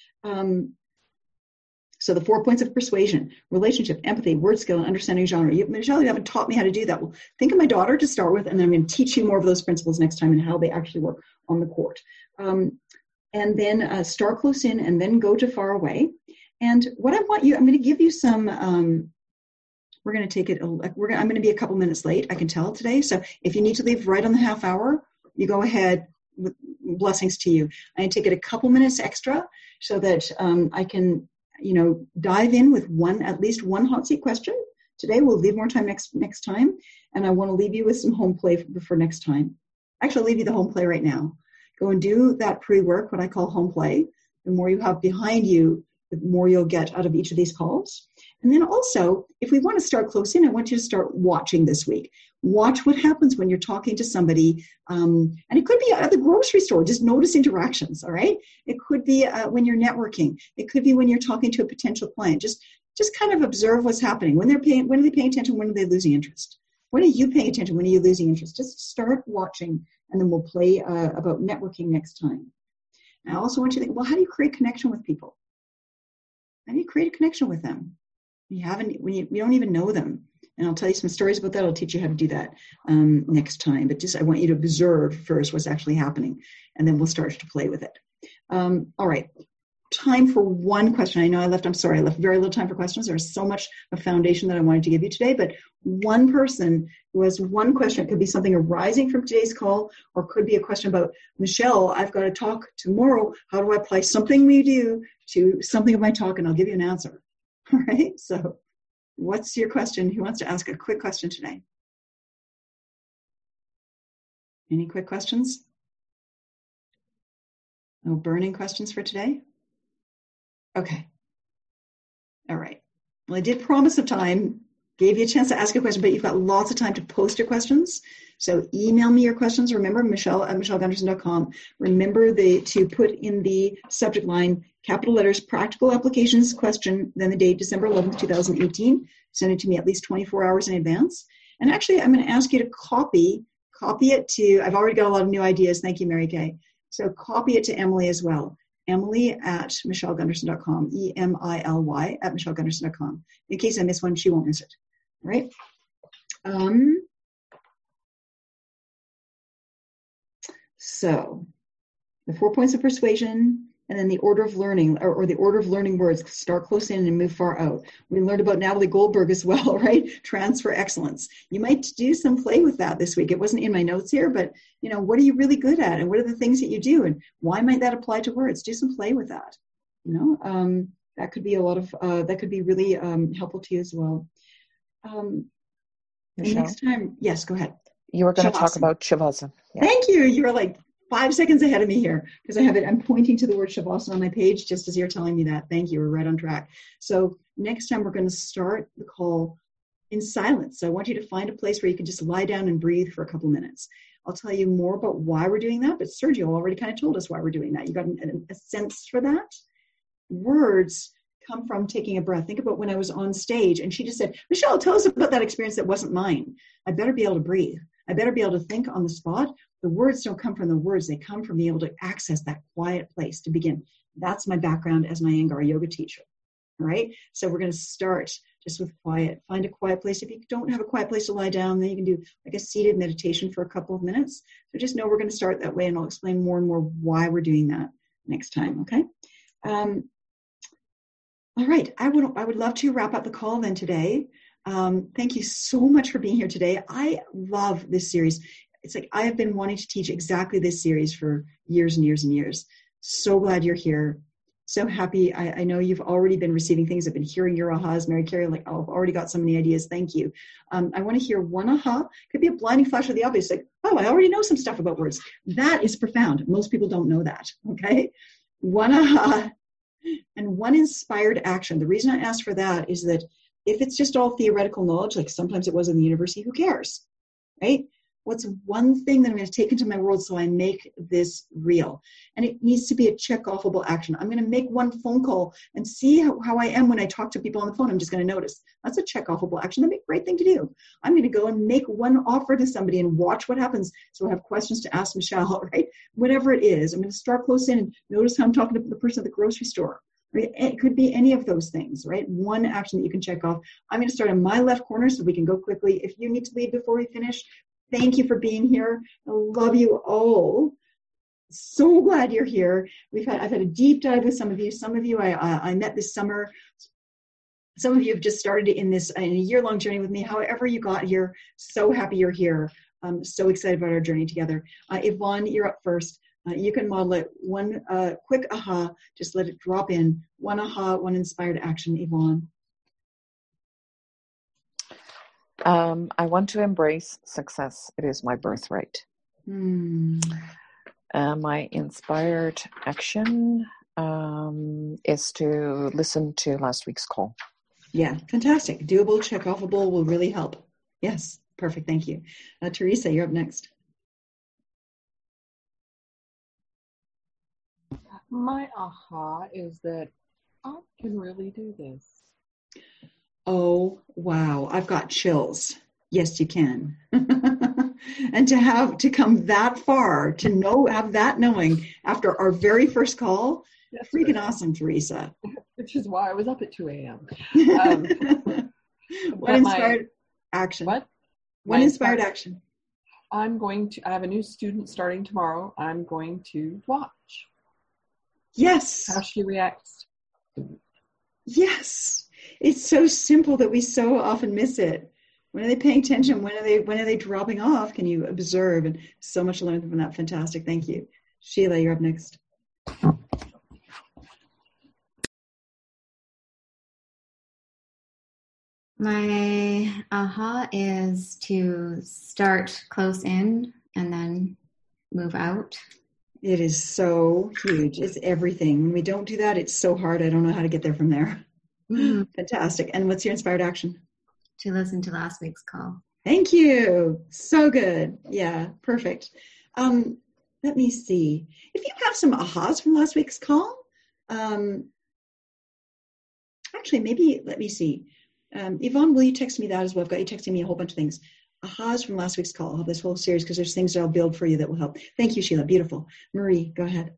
So the 4 points of persuasion: relationship, empathy, word skill, and understanding genre. Michelle, you haven't taught me how to do that. Well, think of my daughter to start with, and then I'm going to teach you more of those principles next time and how they actually work on the court. And then start close in and then go to far away. And what I want you, I'm going to give you some, we're going to take it, I'm going to be a couple minutes late, I can tell today. So if you need to leave right on the half hour, you go ahead. With blessings to you. I take it a couple minutes extra so that I can dive in with at least one hot seat question. Today we'll leave more time next time, and I want to leave you with some home play for next time. Actually, I'll leave you the home play right now. Go and do that pre-work, what I call home play. The more you have behind you, the more you'll get out of each of these calls. And then also, if we want to start close in, I want you to start watching this week. Watch what happens when you're talking to somebody. And it could be at the grocery store, just notice interactions, all right? It could be when you're networking. It could be when you're talking to a potential client. Just kind of observe what's happening. When are they paying attention? When are they losing interest? When are you paying attention? When are you losing interest? Just start watching, and then we'll play about networking next time. And I also want you to think, well, how do you create connection with people? How do you create a connection with them? You don't even know them. And I'll tell you some stories about that. I'll teach you how to do that next time. But I want you to observe first what's actually happening, and then we'll start to play with it. All right. Time for one question. I know I left very little time for questions. There's so much of foundation that I wanted to give you today, but one person who has one question. It could be something arising from today's call, or it could be a question about, Michelle, I've got to talk tomorrow. How do I apply something we do to something of my talk? And I'll give you an answer. All right. So what's your question? Who wants to ask a quick question today? Any quick questions? No burning questions for today? Okay. All right. Well, I did promise a time, gave you a chance to ask a question, but you've got lots of time to post your questions. So email me your questions. Remember, Michelle@michellegunderson.com. Remember to put in the subject line, capital letters, practical applications question, then the date, December 11th, 2018. Send it to me at least 24 hours in advance. And actually, I'm going to ask you to copy it to, I've already got a lot of new ideas. Thank you, Mary Kay. So copy it to Emily as well. Emily@michellegunderson.com, EMILY@michellegunderson.com. In case I miss one, she won't miss it. All right. So the 4 points of persuasion, and then the order of learning, or the order of learning words. Start close in and move far out. We learned about Natalie Goldberg as well, right? Transfer excellence. You might do some play with that this week. It wasn't in my notes here, but what are you really good at, and what are the things that you do, and why might that apply to words? Do some play with that. That could be a lot of that could be really helpful to you as well. Next time, yes, go ahead. You were going to talk about Shavasana. Yeah. Thank you. You were like 5 seconds ahead of me here, because I'm pointing to the word Shavasana on my page just as you're telling me that. Thank you. We're right on track. So next time we're going to start the call in silence. So I want you to find a place where you can just lie down and breathe for a couple minutes. I'll tell you more about why we're doing that, but Sergio already kind of told us why we're doing that. You got a sense for that? Words come from taking a breath. Think about when I was on stage and she just said, Michelle, tell us about that experience that wasn't mine. I better be able to breathe. I better be able to think on the spot. The words don't come from the words. They come from being able to access that quiet place to begin. That's my background as my Iyengar yoga teacher. All right. So we're going to start just with quiet. Find a quiet place. If you don't have a quiet place to lie down, then you can do like a seated meditation for a couple of minutes. So just know we're going to start that way, and I'll explain more and more why we're doing that next time. Okay. All right. I would love to wrap up the call then today. Thank you so much for being here today. I love this series. It's like I have been wanting to teach exactly this series for years and years and years. So glad you're here. So happy. I know you've already been receiving things. I've been hearing your ahas, Mary Carey, like, oh, I've already got so many ideas. Thank you. I want to hear one aha. Could be a blinding flash of the obvious, like, oh, I already know some stuff about words. That is profound. Most people don't know that, okay? One aha and one inspired action. The reason I asked for that is that if it's just all theoretical knowledge, like sometimes it was in the university, who cares, right? What's one thing that I'm going to take into my world so I make this real? And it needs to be a check-offable action. I'm going to make one phone call and see how I am when I talk to people on the phone. I'm just going to notice. That's a check-offable action. That'd be a great thing to do. I'm going to go and make one offer to somebody and watch what happens. So I have questions to ask Michelle, right? Whatever it is, I'm going to start close in and notice how I'm talking to the person at the grocery store. Right? It could be any of those things, right? One action that you can check off. I'm going to start in my left corner so we can go quickly. If you need to leave before we finish, thank you for being here. I love you all. So glad you're here. I've had a deep dive with some of you. Some of you I met this summer. Some of you have just started in a year-long journey with me. However you got here, so happy you're here. I'm so excited about our journey together. Yvonne, you're up first. You can model it. One quick aha, just let it drop in. One aha, one inspired action. Yvonne. I want to embrace success. It is my birthright. My inspired action is to listen to last week's call. Yeah, fantastic. Doable, check-offable will really help. Yes, perfect. Thank you. Teresa, you're up next. My aha is that I can really do this. Oh, wow. I've got chills. Yes, you can. And to come that far, to have that knowing after our very first call, yes, freaking awesome, Teresa. Which is why I was up at 2 a.m. What inspired action? What? One inspired action. I have a new student starting tomorrow. I'm going to watch. Yes. How she reacts. Yes. It's so simple that we so often miss it. When are they paying attention? When are they dropping off? Can you observe? And so much to learn from that. Fantastic. Thank you. Sheila, you're up next. My aha is to start close in and then move out. It is so huge. It's everything. When we don't do that, it's so hard. I don't know how to get there from there. Mm-hmm. Fantastic. And what's your inspired action? To listen to last week's call. Thank you. So good. Yeah, perfect. Let me see. If you have some ahas from last week's call, actually, maybe, let me see. Yvonne, will you text me that as well? I've got you texting me a whole bunch of things. Ahas from last week's call. I'll have this whole series because there's things that I'll build for you that will help. Thank you, Sheila. Beautiful. Marie, go ahead.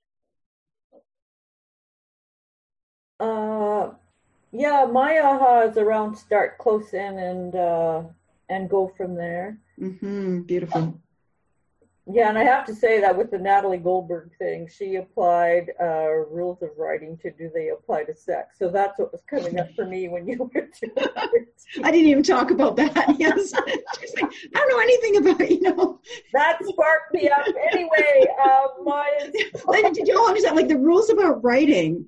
Yeah, my aha is around start close in and go from there. Mm-hmm. Beautiful. Yeah, and I have to say that with the Natalie Goldberg thing, she applied rules of writing to do they apply to sex. So that's what was coming up for me when you were doing it. I didn't even talk about that. Yes. Like, I don't know anything about, That sparked me up. Anyway, did you all understand, like the rules about writing,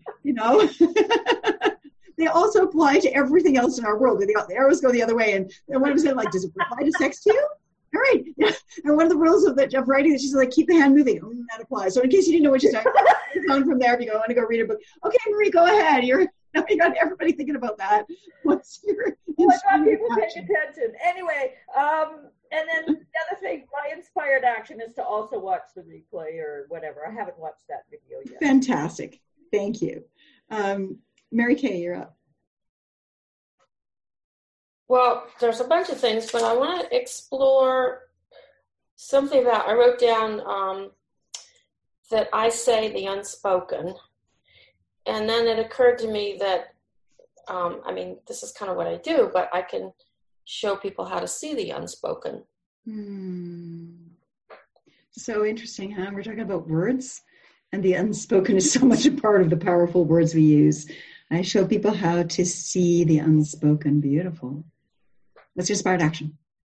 they also apply to everything else in our world. The arrows go the other way. And one of them said, like, does it apply to sex too? All right. Yeah. And one of the rules of writing that she said, like, keep the hand moving. That applies. So in case you didn't know what she's talking about, on from there if you want to go read a book. Okay, Marie, go ahead. You got everybody thinking about that. What's your I got people paying attention. Anyway, and then the other thing, my inspired action is to also watch the replay or whatever. I haven't watched that video yet. Fantastic. Thank you. Mary Kay, you're up. Well, there's a bunch of things, but I want to explore something that I wrote down that I say the unspoken. And then it occurred to me that, this is kind of what I do, but I can show people how to see the unspoken. So interesting, huh? We're talking about words, and the unspoken is so much a part of the powerful words we use. I show people how to see the unspoken. Beautiful. What's your inspired action?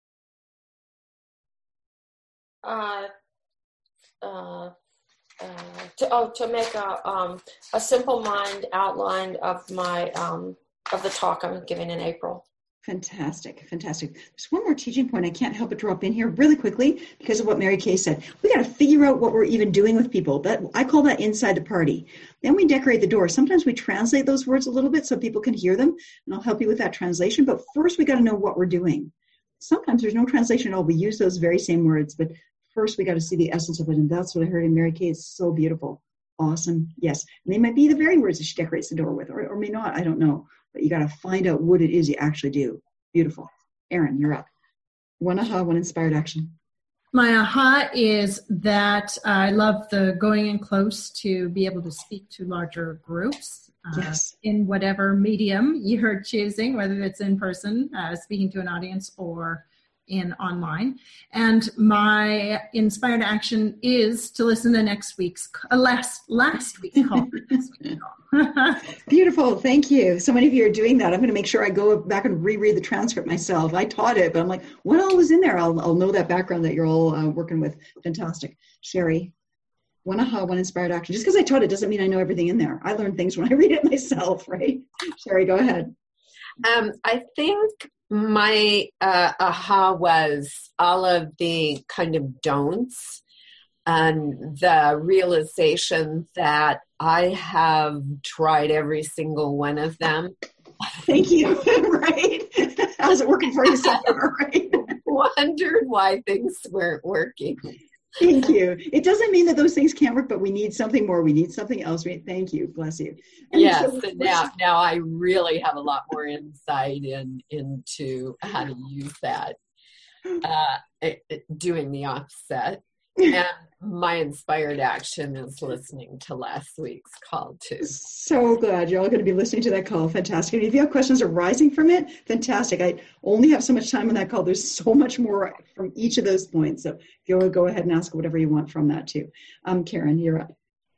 To make a simple mind outline of my of the talk I'm giving in April. Fantastic. There's one more teaching point I can't help but drop in here really quickly because of what Mary Kay said. We got to figure out what we're even doing with people. That I call that inside the party. Then we decorate the door. Sometimes we translate those words a little bit so people can hear them, and I'll help you with that translation. But first, we got to know what we're doing. Sometimes there's no translation at all. We use those very same words, but first we got to see the essence of it, and that's what I heard in Mary Kay. It's so beautiful. Awesome. Yes. And they might be the very words that she decorates the door with, or may not. I don't know. But you got to find out what it is you actually do. Beautiful. Erin, you're up. One aha, one inspired action. My aha is that I love the going in close to be able to speak to larger groups in whatever medium you're choosing, whether it's in person, speaking to an audience, or in online. And my inspired action is to listen to next week's last week's call. Beautiful. Thank you. So many of you are doing that. I'm going to make sure I go back and reread the transcript myself. I taught it, but I'm like, what all was in there? I'll know that background that you're all working with. Fantastic. Sherry, one aha, one inspired action. Just because I taught it doesn't mean I know everything in there. I learn things when I read it myself, right? Sherry, go ahead. I think my aha was all of the kind of don'ts and the realization that I have tried every single one of them. Thank you. Right? How's it working for you so far, right? Wondered why things weren't working. Thank you. It doesn't mean that those things can't work, but we need something more. We need something else. Thank you. Bless you. And yes. So now I really have a lot more insight into how to use that, doing the offset. And my inspired action is listening to last week's call too. So glad you're all going to be listening to that call. Fantastic. And if you have questions arising from it, fantastic. I only have so much time on that call. There's so much more from each of those points. So if you want to go ahead and ask whatever you want from that too. Karen, you're up.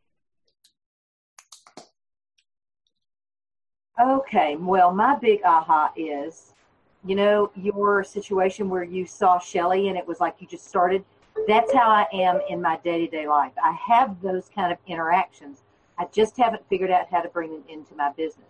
Okay. Well, my big aha is, your situation where you saw Shelley and it was like you just started. That's how I am in my day-to-day life. I have those kind of interactions. I just haven't figured out how to bring them into my business.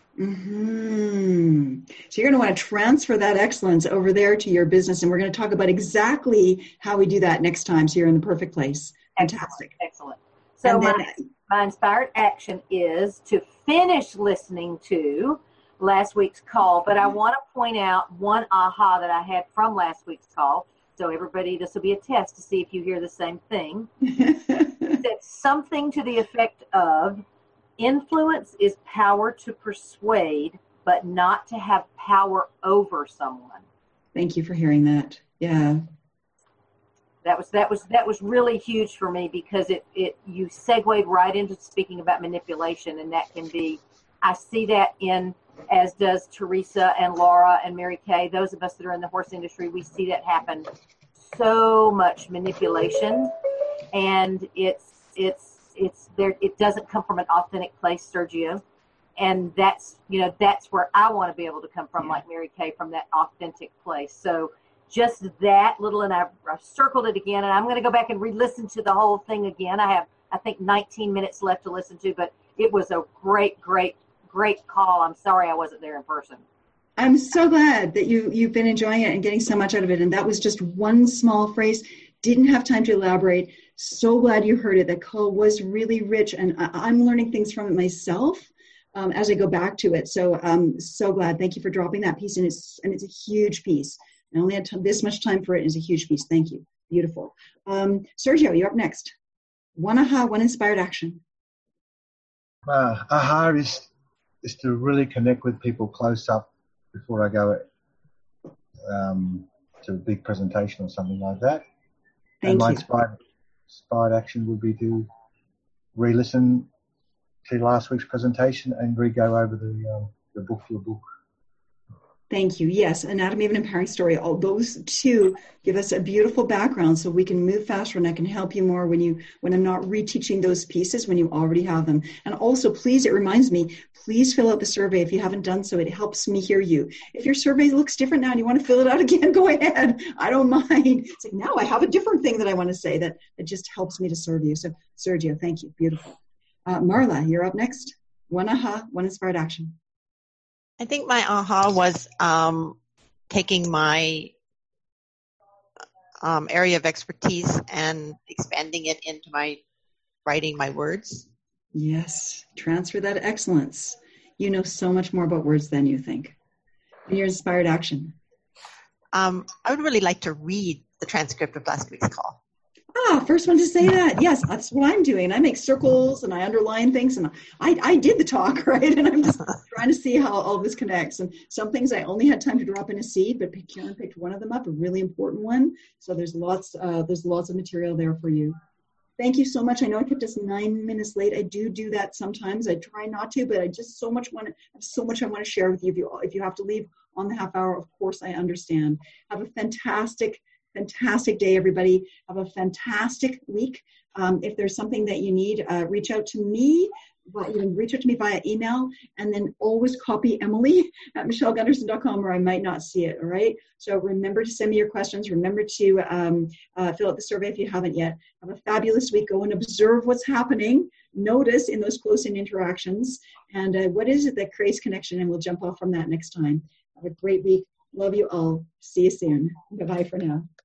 Mm-hmm. So you're going to want to transfer that excellence over there to your business, and we're going to talk about exactly how we do that next time. So you're in the perfect place. Fantastic. Excellent. So my inspired action is to finish listening to last week's call, but I want to point out one aha that I had from last week's call. So everybody, this will be a test to see if you hear the same thing. It's something to the effect of, influence is power to persuade, but not to have power over someone. Thank you for hearing that. Yeah. That was really huge for me because you segued right into speaking about manipulation, and that can be, I see that in, as does Teresa and Laura and Mary Kay, those of us that are in the horse industry, we see that happen. So much manipulation, and it's there. It doesn't come from an authentic place, Sergio, and that's where I want to be able to come from, like Mary Kay, from that authentic place. So just that little, and I've circled it again, and I'm going to go back and re-listen to the whole thing again. I have, I think, 19 minutes left to listen to, but it was a great call. I'm sorry I wasn't there in person. I'm so glad that you've been enjoying it and getting so much out of it. And that was just one small phrase. Didn't have time to elaborate. So glad you heard it. That call was really rich, and I'm learning things from it myself as I go back to it. So I'm so glad. Thank you for dropping that piece. And it's a huge piece. I only had this much time for it. It's a huge piece. Thank you. Beautiful. Sergio, you're up next. One aha, one inspired action. Aha is to really connect with people close up before I go to a big presentation or something like that. And my inspired action would be to re-listen to last week's presentation and re-go over the book for a book. Thank you. Yes, Anatomy of an Empowering Story. All those two give us a beautiful background so we can move faster, and I can help you more when I'm not reteaching those pieces when you already have them. And also, please, it reminds me, please fill out the survey if you haven't done so. It helps me hear you. If your survey looks different now and you want to fill it out again, go ahead. I don't mind. It's like, now I have a different thing that I want to say that it just helps me to serve you. So, Sergio, thank you. Beautiful. Marla, you're up next. One aha, one inspired action. I think my aha was taking my area of expertise and expanding it into my writing my words. Yes, transfer that excellence. You know so much more about words than you think. And your inspired action. I would really like to read the transcript of last week's call. First one to say that. Yes, that's what I'm doing. I make circles and I underline things, and I did the talk, right? And I'm just trying to see how all this connects. And some things I only had time to drop in a seed, but Karen picked one of them up, a really important one. So there's lots of material there for you. Thank you so much. I know I kept us 9 minutes late. I do that sometimes. I try not to, but I just I have so much I want to share with you. If you have to leave on the half hour, of course I understand. Have a fantastic day, everybody. Have a fantastic week. If there's something that you need, reach out to me. You can reach out to me via email, and then always copy Emily at michellegunderson.com, or I might not see it. All right. So remember to send me your questions. Remember to fill out the survey if you haven't yet. Have a fabulous week. Go and observe what's happening. Notice in those close-in interactions, and what is it that creates connection, and we'll jump off from that next time. Have a great week. Love you all. See you soon. Bye-bye for now.